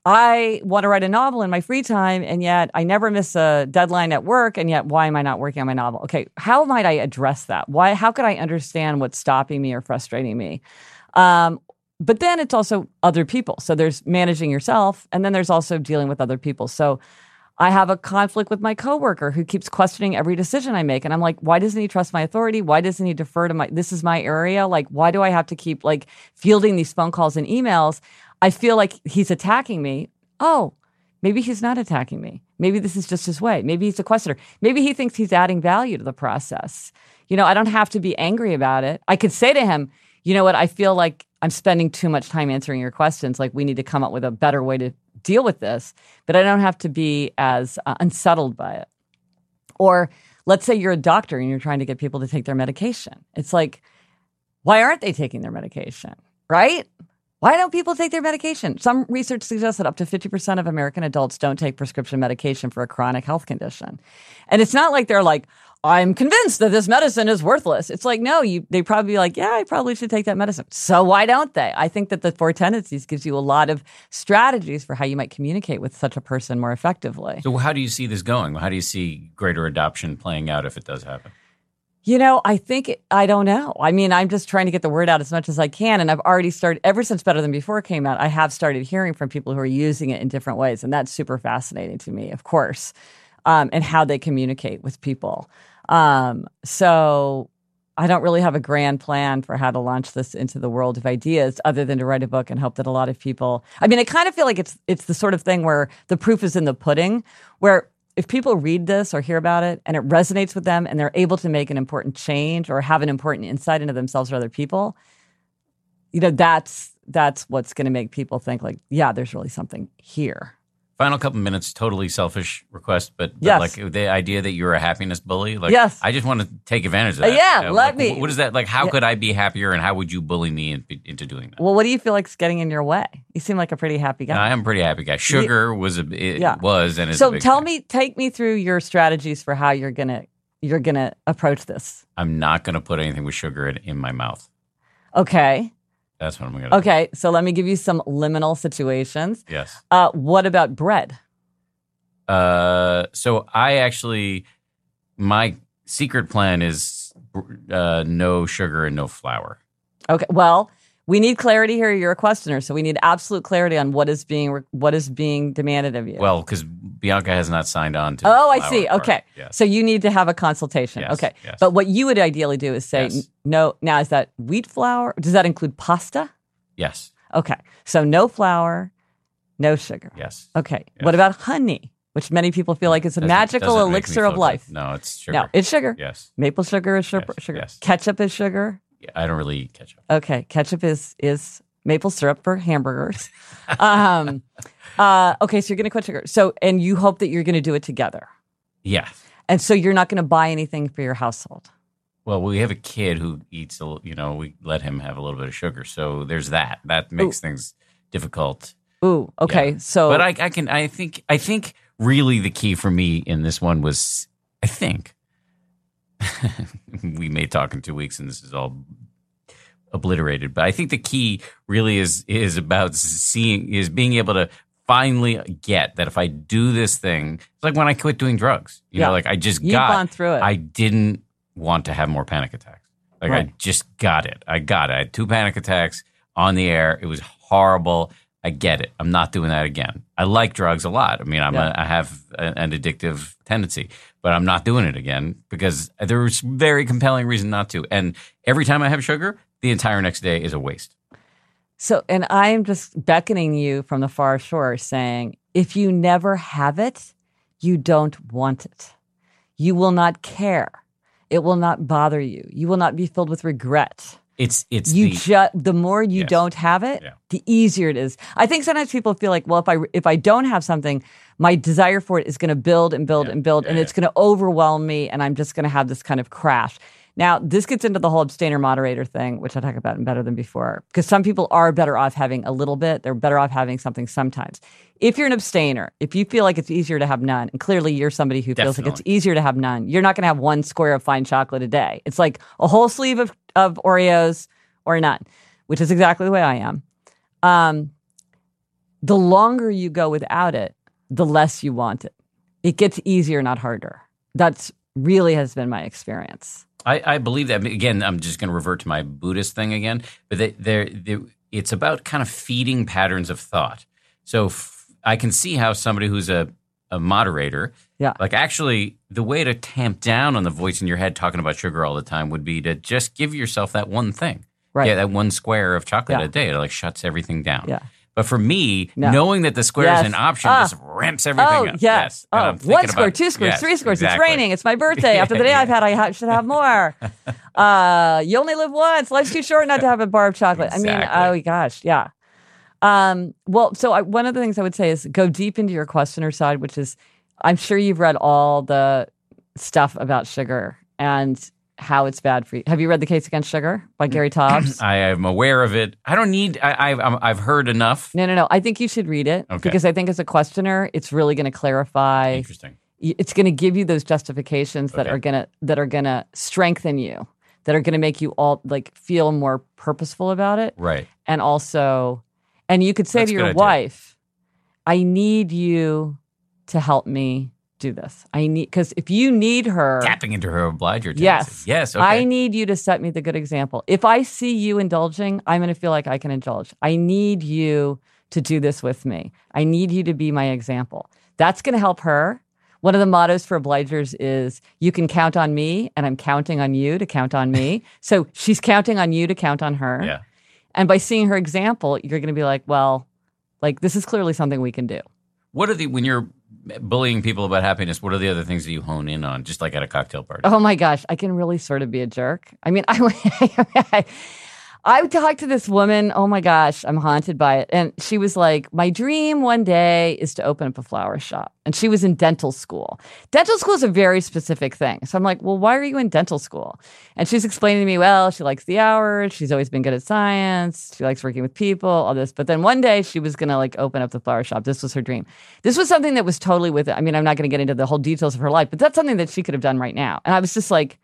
I want to write a novel in my free time, and yet I never miss a deadline at work, and yet why am I not working on my novel? Okay, how might I address that? Why? How could I understand what's stopping me or frustrating me? Um, but then it's also other people. So there's managing yourself, and then there's also dealing with other people. So I have a conflict with my coworker who keeps questioning every decision I make. And I'm like, why doesn't he trust my authority? Why doesn't he defer to my, this is my area? Like, why do I have to keep like fielding these phone calls and emails? I feel like he's attacking me. Oh, maybe he's not attacking me. Maybe this is just his way. Maybe he's a questioner. Maybe he thinks he's adding value to the process. You know, I don't have to be angry about it. I could say to him, you know what, I feel like I'm spending too much time answering your questions. Like we need to come up with a better way to deal with this, but I don't have to be as uh, unsettled by it. Or let's say you're a doctor and you're trying to get people to take their medication. It's like, why aren't they taking their medication, right? Why don't people take their medication? Some research suggests that up to fifty percent of American adults don't take prescription medication for a chronic health condition. And it's not like they're like, I'm convinced that this medicine is worthless. It's like, no, you, they probably be like, yeah, I probably should take that medicine. So why don't they? I think that the Four Tendencies gives you a lot of strategies for how you might communicate with such a person more effectively. So how do you see this going? How do you see greater adoption playing out if it does happen? You know, I think, it, I don't know. I mean, I'm just trying to get the word out as much as I can. And I've already started, ever since Better Than Before came out, I have started hearing from people who are using it in different ways. And that's super fascinating to me, of course, um, and how they communicate with people. Um, so I don't really have a grand plan for how to launch this into the world of ideas other than to write a book and hope that a lot of people, I mean, I kind of feel like it's, it's the sort of thing where the proof is in the pudding, where if people read this or hear about it and it resonates with them and they're able to make an important change or have an important insight into themselves or other people, you know, that's that's what's going to make people think like, yeah, there's really something here. Final couple minutes, totally selfish request, but, but Yes. like the idea that you're a happiness bully, like Yes. I just want to take advantage of Uh, that. yeah, Uh, let like, me- What is that? Like, how Yeah. could I be happier, and how would you bully me in, into doing that? Well, what do you feel like's getting in your way? You seem like a pretty happy guy. I am a pretty happy guy. Sugar was a it Yeah. was and is. So a big tell thing. me, take me through your strategies for how you're gonna you're gonna approach this. I'm not going to put anything with sugar in, in my mouth. Okay. That's what I'm going to. Okay. So let me give you some liminal situations. do. Yes. Uh, what about bread? Uh, so I actually, my secret plan is uh, no sugar and no flour. Okay. Well, we need clarity here. You're a questioner, so we need absolute clarity on what is being what is being demanded of you. Well, because Bianca has not signed on to. the oh, I flour see. part. Okay. Yes. So you need to have a consultation. Yes, Okay. yes. But what you would ideally do is say Yes. n- no. Now, is that wheat flour? Does that include pasta? Yes. Okay. So no flour, no sugar. Yes. Okay. Yes. What about honey, which many people feel like is a Doesn't- magical doesn't make me elixir feel of good. life? No, it's sugar. No, it's sugar. Yes. Maple sugar is sugar. Yes, sugar. yes. Ketchup is sugar. Yeah, I don't really eat ketchup. Okay. Ketchup is is maple syrup for hamburgers. um, uh, okay. So you're going to quit sugar. So, and you hope that you're going to do it together. Yeah. And so you're not going to buy anything for your household. Well, we have a kid who eats, a, l- you know, we let him have a little bit of sugar. So there's that. That makes things difficult. Ooh. Okay. Yeah. So, But I, I can, I think, I think really the key for me in this one was, I think, we may talk in two weeks and this is all obliterated, but I think the key really is, is about seeing, is being able to finally get that if I do this thing, it's like when I quit doing drugs, you Yeah. know, like I just You've got, gone through it. I didn't want to have more panic attacks. Like Right. I just got it. I got it. I had two panic attacks on the air. It was horrible. I get it. I'm not doing that again. I like drugs a lot. I mean, I'm Yeah. a, I have a, an addictive tendency, but I'm not doing it again because there was very compelling reason not to. And every time I have sugar, the entire next day is a waste. so, and I am just beckoning you from the far shore saying, if you never have it, you don't want it. You will not care. It will not bother you. You will not be filled with regret. It's it's You the just the more you Yes. don't have it, Yeah. the easier it is. I think sometimes people feel like, well, if I if I don't have something, my desire for it is going to build and build Yeah. and build, Yeah, and yeah. it's going to overwhelm me, and I'm just going to have this kind of crash. Now, this gets into the whole abstainer moderator thing, which I talk about in Better Than Before, because some people are better off having a little bit. They're better off having something sometimes. If you're an abstainer, if you feel like it's easier to have none, and clearly you're somebody who feels like it's Definitely. easier to have none, you're not going to have one square of fine chocolate a day. It's like a whole sleeve of, of Oreos or none, which is exactly the way I am. Um, the longer you go without it, the less you want it. It gets easier, not harder. That's really has been my experience. I, I believe that. Again, I'm just going to revert to my Buddhist thing again, but they, they're, they it's about kind of feeding patterns of thought. So f- I can see how somebody who's a, a moderator, Yeah. like actually the way to tamp down on the voice in your head talking about sugar all the time would be to just give yourself that one thing. Right. Yeah, that one square of chocolate Yeah. a day. It like shuts everything down. Yeah. But for me, No. knowing that the square Yes. is an option Ah. just ramps everything Oh, up. yes. And Oh, I'm thinking one square, about- two squares, yes, three squares. exactly. It's raining. It's my birthday. After the day Yeah. I've had, I ha- should have more. uh, you only live once. Life's too short not to have a bar of chocolate. I mean, Exactly. oh gosh, yeah. Um, well, so I, one of the things I would say is go deep into your questioner side, which is I'm sure you've read all the stuff about sugar and how it's bad for you. Have you read The Case Against Sugar by Gary Taubes? I am aware of it. I don't need. I, I've I'm- I've heard enough. No, no, no. I think you should read it Okay. because I think as a questioner, it's really going to clarify. Interesting. y- It's going to give you those justifications that Okay. are going to that are going to strengthen you, that are going to make you all like feel more purposeful about it, Right. and also, and you could say That's to a your good idea. wife, "I need you to help me do this. I need because if you need her." Tapping into her obliger. tendency. Yes. Yes. Okay. I need you to set me the good example. If I see you indulging, I'm going to feel like I can indulge. I need you to do this with me. I need you to be my example. That's going to help her. One of the mottos for obligers is you can count on me and I'm counting on you to count on me. So she's counting on you to count on her. Yeah. And by seeing her example, you're going to be like, well, like this is clearly something we can do. What are the when you're bullying people about happiness, what are the other things that you hone in on, just like at a cocktail party? Oh my gosh, I can really sort of be a jerk. I mean, I I talked to this woman. Oh my gosh, I'm haunted by it. And she was like, my dream one day is to open up a flower shop. And she was in dental school. Dental school is a very specific thing. So I'm like, well, why are you in dental school? And she's explaining to me, well, she likes the hours. She's always been good at science. She likes working with people, all this. But then one day she was going to like open up the flower shop. This was her dream. This was something that was totally with it. I mean, I'm not going to get into the whole details of her life, but that's something that she could have done right now. And I was just like,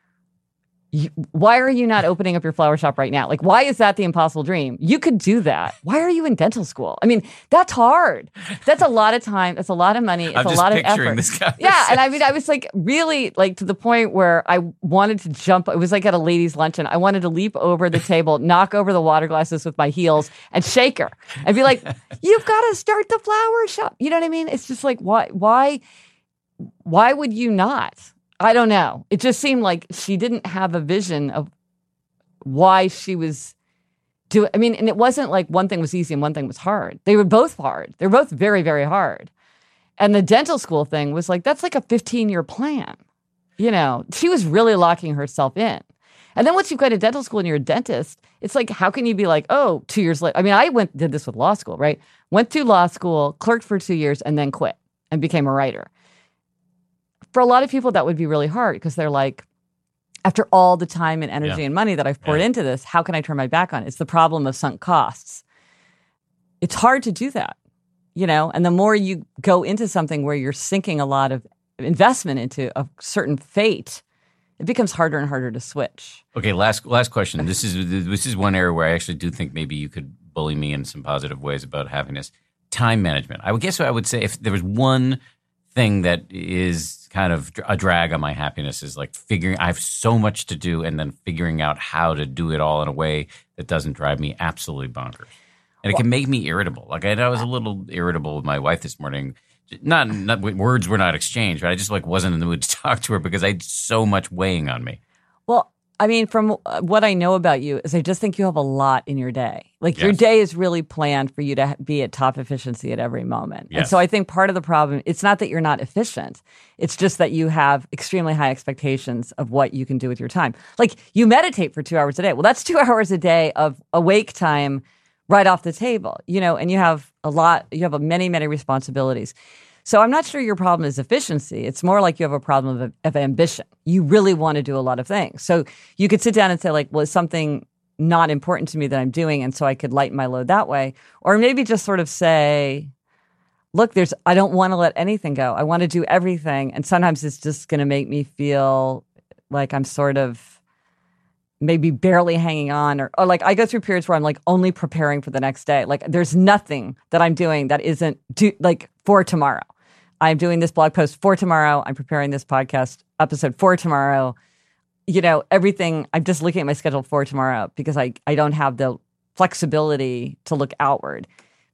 why are you not opening up your flower shop right now? Like, why is that the impossible dream? You could do that. Why are you in dental school? I mean, that's hard. That's a lot of time. That's a lot of money. It's I'm a just lot of picturing effort. This yeah. And I mean, I was like really like to the point where I wanted to jump. It was like at a ladies' luncheon. I wanted to leap over the table, knock over the water glasses with my heels and shake her and be like, you've got to start the flower shop. You know what I mean? It's just like, why, why, why would you not? I don't know. It just seemed like she didn't have a vision of why she was doing. I mean, and it wasn't like one thing was easy and one thing was hard. They were both hard. They were both very, very hard. And the dental school thing was like, that's like a fifteen-year plan. You know, she was really locking herself in. And then once you've got a dental school and you're a dentist, it's like, how can you be like, oh, two years later? I mean, I went did this with law school, right? Went through law school, clerked for two years, and then quit and became a writer. For a lot of people, that would be really hard because they're like, after all the time and energy yeah. and money that I've poured yeah. into this, how can I turn my back on it? It's the problem of sunk costs. It's hard to do that, you know? And the more you go into something where you're sinking a lot of investment into a certain fate, it becomes harder and harder to switch. Okay, last last question. This is this is one area where I actually do think maybe you could bully me in some positive ways about happiness. Time management. I would guess I would say if there was one thing that is kind of a drag on my happiness is like figuring, I have so much to do and then figuring out how to do it all in a way that doesn't drive me absolutely bonkers. And it can make me irritable. Like I, I was a little irritable with my wife this morning. Not, not words were not exchanged, but I just like wasn't in the mood to talk to her because I had so much weighing on me. Well, I mean, from what I know about you is I just think you have a lot in your day. Like yes. your day is really planned for you to be at top efficiency at every moment. Yes. And so I think part of the problem, it's not that you're not efficient. It's just that you have extremely high expectations of what you can do with your time. Like you meditate for two hours a day. Well, that's two hours a day of awake time right off the table, you know, and you have a lot, you have a many, many responsibilities. So I'm not sure your problem is efficiency. It's more like you have a problem of, of ambition. You really want to do a lot of things. So you could sit down and say like, well, is something not important to me that I'm doing? And so I could lighten my load that way. Or maybe just sort of say, look, there's, I don't want to let anything go. I want to do everything. And sometimes it's just going to make me feel like I'm sort of maybe barely hanging on or, or like I go through periods where I'm like only preparing for the next day. Like there's nothing that I'm doing that isn't do, like for tomorrow. I'm doing this blog post for tomorrow. I'm preparing this podcast episode for tomorrow. You know, everything, I'm just looking at my schedule for tomorrow because I, I don't have the flexibility to look outward.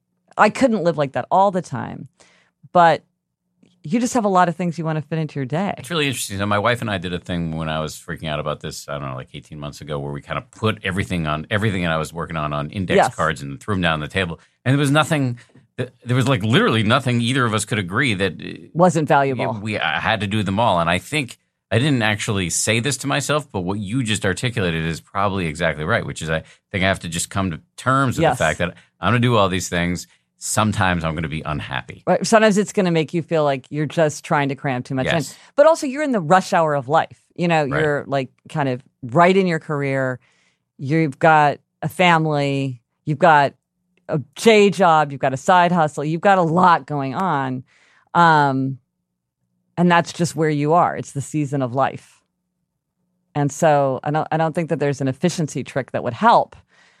I couldn't live like that all the time, but you just have a lot of things you want to fit into your day. It's really interesting. So my wife and I did a thing when I was freaking out about this, I don't know, like eighteen months ago, where we kind of put everything on, everything that I was working on on index yes. cards and threw them down on the table. And there was nothing... There was like literally nothing either of us could agree that wasn't valuable. We, we I had to do them all. And I think I didn't actually say this to myself, but what you just articulated is probably exactly right, which is I think I have to just come to terms with yes. the fact that I'm going to do all these things. Sometimes I'm going to be unhappy. Right. Sometimes it's going to make you feel like you're just trying to cram too much yes. in. But also you're in the rush hour of life. You know, right. you're like kind of right in your career. You've got a family. You've got a day job, you've got a side hustle, you've got a lot going on. Um, and that's just where you are. It's the season of life. And so I don't, I don't think that there's an efficiency trick that would help.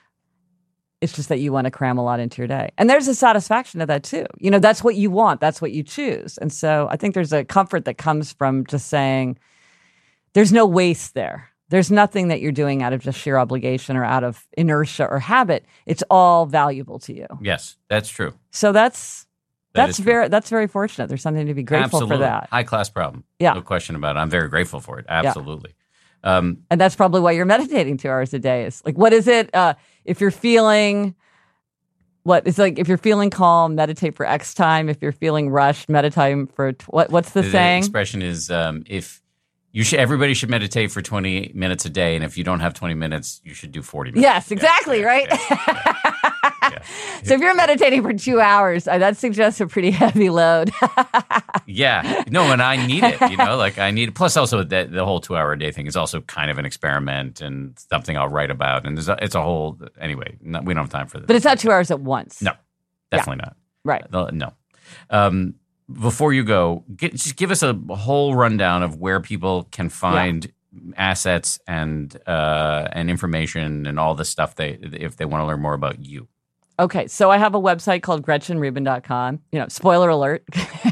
It's just that you want to cram a lot into your day. And there's a satisfaction of that too. You know, that's what you want. That's what you choose. And so I think there's a comfort that comes from just saying there's no waste there. There's nothing that you're doing out of just sheer obligation or out of inertia or habit. It's all valuable to you. Yes, that's true. So that's That that's is very that's very fortunate. There's something to be grateful Absolutely. for that. High class problem. Yeah. No question about it. I'm very grateful for it. Absolutely. Yeah. Um, and that's probably why you're meditating two hours a day. Is like, what is it? Uh, if you're feeling what it's like if you're feeling calm, meditate for X time. If you're feeling rushed, meditate for tw- what? What's the, the saying? The expression is um, if you should, everybody should meditate for twenty minutes a day, and if you don't have twenty minutes, you should do forty minutes. Yes, exactly, yeah, right? Yeah, yeah, yeah. So if you're meditating for two hours, uh, that suggests a pretty heavy load. Yeah, no, and I need it. You know, like I need it. Plus, also the, the whole two-hour a day thing is also kind of an experiment and something I'll write about. And there's a, it's a whole anyway. No, we don't have time for this. But it's not two hours at once. No, definitely not. Right. Uh, No. Um, before you go, get, just give us a whole rundown of where people can find yeah. assets and uh, and information and all the stuff they if they want to learn more about you. Okay, so I have a website called Gretchen Rubin dot com. You know, spoiler alert.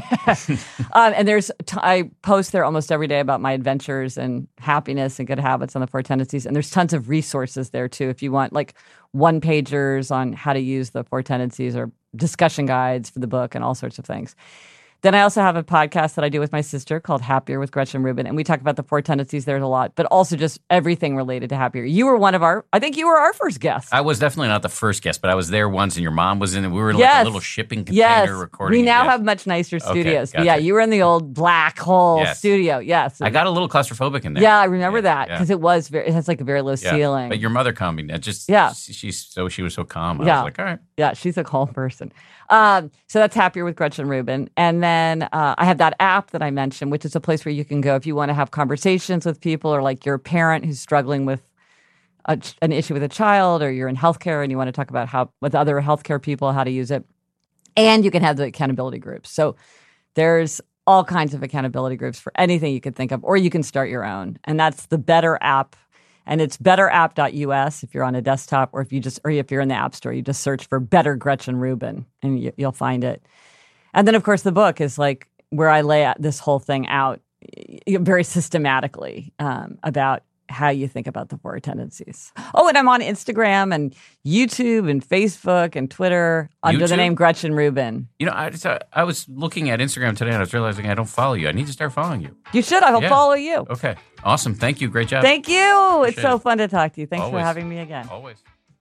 um, and there's t- I post there almost every day about my adventures and happiness and good habits on the four tendencies. And there's tons of resources there too if you want, like one pagers on how to use the four tendencies or discussion guides for the book and all sorts of things. Then I also have a podcast that I do with my sister called Happier with Gretchen Rubin, and we talk about the four tendencies there a lot, but also just everything related to Happier. You were one of our, I think you were our first guest. I was definitely not the first guest, but I was there once, and your mom was in it. We were in yes. like a little shipping container yes. recording. We now yes. have much nicer studios. Okay, gotcha. Yeah, you were in the old black hole yes. studio. Yes. I got a little claustrophobic in there. Yeah, I remember yeah, that because yeah. it was very, it has like a very low yeah. ceiling. But your mother calmed me. That just yeah. She, she's so she was so calm. I yeah. was like, all right. Yeah, she's a calm person. Um, so that's Happier with Gretchen Rubin. And then uh, I have that app that I mentioned, which is a place where you can go if you want to have conversations with people, or like you're a parent who's struggling with a, an issue with a child, or you're in healthcare and you want to talk about how with other healthcare people how to use it. And you can have the accountability groups. So there's all kinds of accountability groups for anything you could think of, or you can start your own. And that's the Better app. And it's better app dot U S if you're on a desktop, or if you just, or if you're in the App Store, you just search for Better Gretchen Rubin and you, you'll find it. And then, of course, the book is like where I lay out this whole thing out very systematically um, about how you think about the four tendencies. Oh, and I'm on Instagram and YouTube and Facebook and Twitter under YouTube? the name Gretchen Rubin. You know, I just, uh, I was looking at Instagram today and I was realizing I don't follow you. I need to start following you. You should. I will Yeah. follow you. Okay. Awesome. Thank you. Great job. Thank you. It's Appreciate so it. fun to talk to you. Thanks Always. for having me again. Always.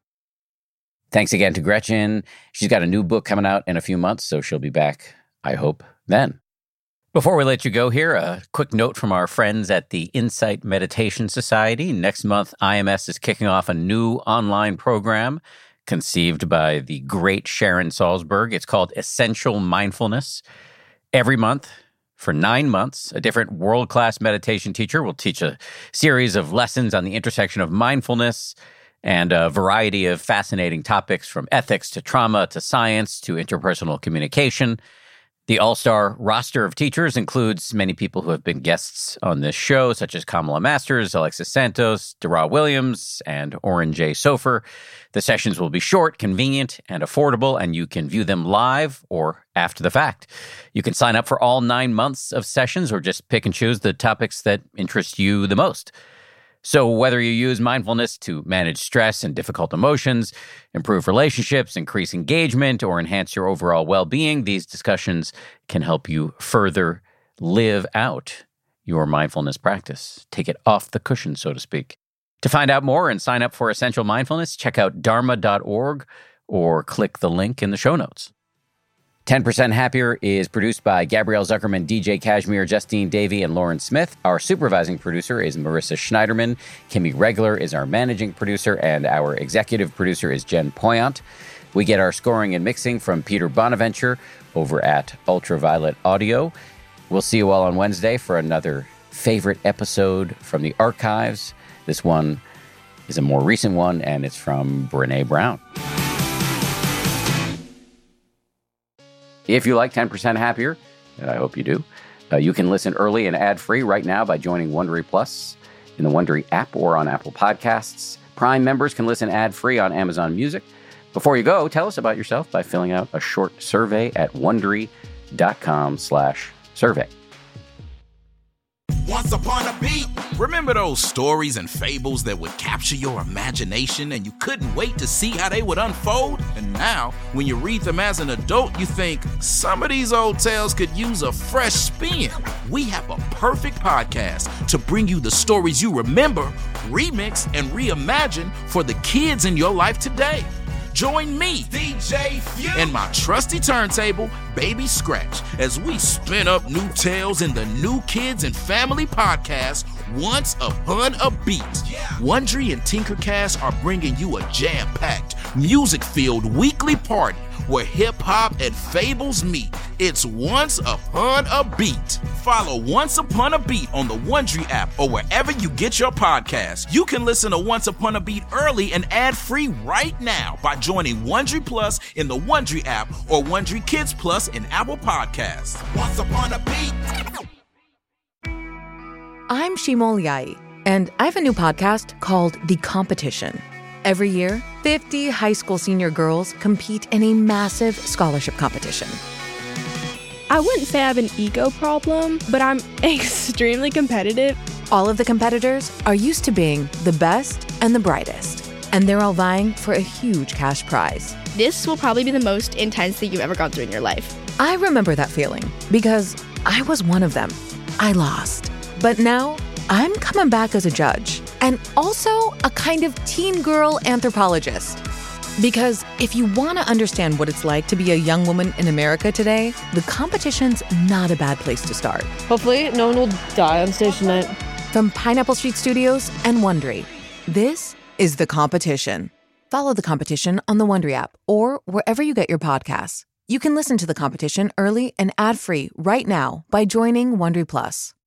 Thanks again to Gretchen. She's got a new book coming out in a few months, so she'll be back, I hope, then. Before we let you go here, a quick note from our friends at the Insight Meditation Society. Next month, I M S is kicking off a new online program conceived by the great Sharon Salzberg. It's called Essential Mindfulness. Every month, for nine months, a different world-class meditation teacher will teach a series of lessons on the intersection of mindfulness and a variety of fascinating topics, from ethics to trauma to science to interpersonal communication. The all-star roster of teachers includes many people who have been guests on this show, such as Kamala Masters, Alexis Santos, Dara Williams, and Oren J. Sofer. The sessions will be short, convenient, and affordable, and you can view them live or after the fact. You can sign up for all nine months of sessions or just pick and choose the topics that interest you the most. So whether you use mindfulness to manage stress and difficult emotions, improve relationships, increase engagement, or enhance your overall well-being, these discussions can help you further live out your mindfulness practice. Take it off the cushion, so to speak. To find out more and sign up for Essential Mindfulness, check out dharma dot org or click the link in the show notes. ten percent Happier is produced by Gabrielle Zuckerman, D J Kashmir, Justine Davey, and Lauren Smith. Our supervising producer is Marissa Schneiderman. Kimmy Regler is our managing producer, and our executive producer is Jen Poyant. We get our scoring and mixing from Peter Bonaventure over at Ultraviolet Audio. We'll see you all on Wednesday for another favorite episode from the archives. This one is a more recent one, and it's from Brené Brown. If you like ten percent Happier, and I hope you do, uh, you can listen early and ad-free right now by joining Wondery Plus in the Wondery app or on Apple Podcasts. Prime members can listen ad-free on Amazon Music. Before you go, tell us about yourself by filling out a short survey at Wondery.com slash survey. Once upon a beat. Remember those stories and fables that would capture your imagination and you couldn't wait to see how they would unfold? And now, when you read them as an adult, you think some of these old tales could use a fresh spin. We have a perfect podcast to bring you the stories you remember, remix, and reimagine for the kids in your life today. Join me, D J Few, and my trusty turntable, Baby Scratch, as we spin up new tales in the New Kids and Family podcast, Once Upon a Beat. Wondery and Tinkercast are bringing you a jam-packed, music-filled weekly party where hip-hop and fables meet. It's Once Upon a Beat. Follow Once Upon a Beat on the Wondery app or wherever you get your podcasts. You can listen to Once Upon a Beat early and ad-free right now by joining Wondery Plus in the Wondery app or Wondery Kids Plus in Apple Podcasts. Once Upon a Beat. I'm Shimol Yai, and I have a new podcast called The Competition. Every year, fifty high school senior girls compete in a massive scholarship competition. I wouldn't say I have an ego problem, but I'm extremely competitive. All of the competitors are used to being the best and the brightest, and they're all vying for a huge cash prize. This will probably be the most intense thing you've ever gone through in your life. I remember that feeling because I was one of them. I lost. But now, I'm coming back as a judge and also a kind of teen girl anthropologist. Because if you want to understand what it's like to be a young woman in America today, the competition's not a bad place to start. Hopefully, no one will die on stage tonight. From Pineapple Street Studios and Wondery, this is The Competition. Follow The Competition on the Wondery app or wherever you get your podcasts. You can listen to The Competition early and ad-free right now by joining Wondery Plus.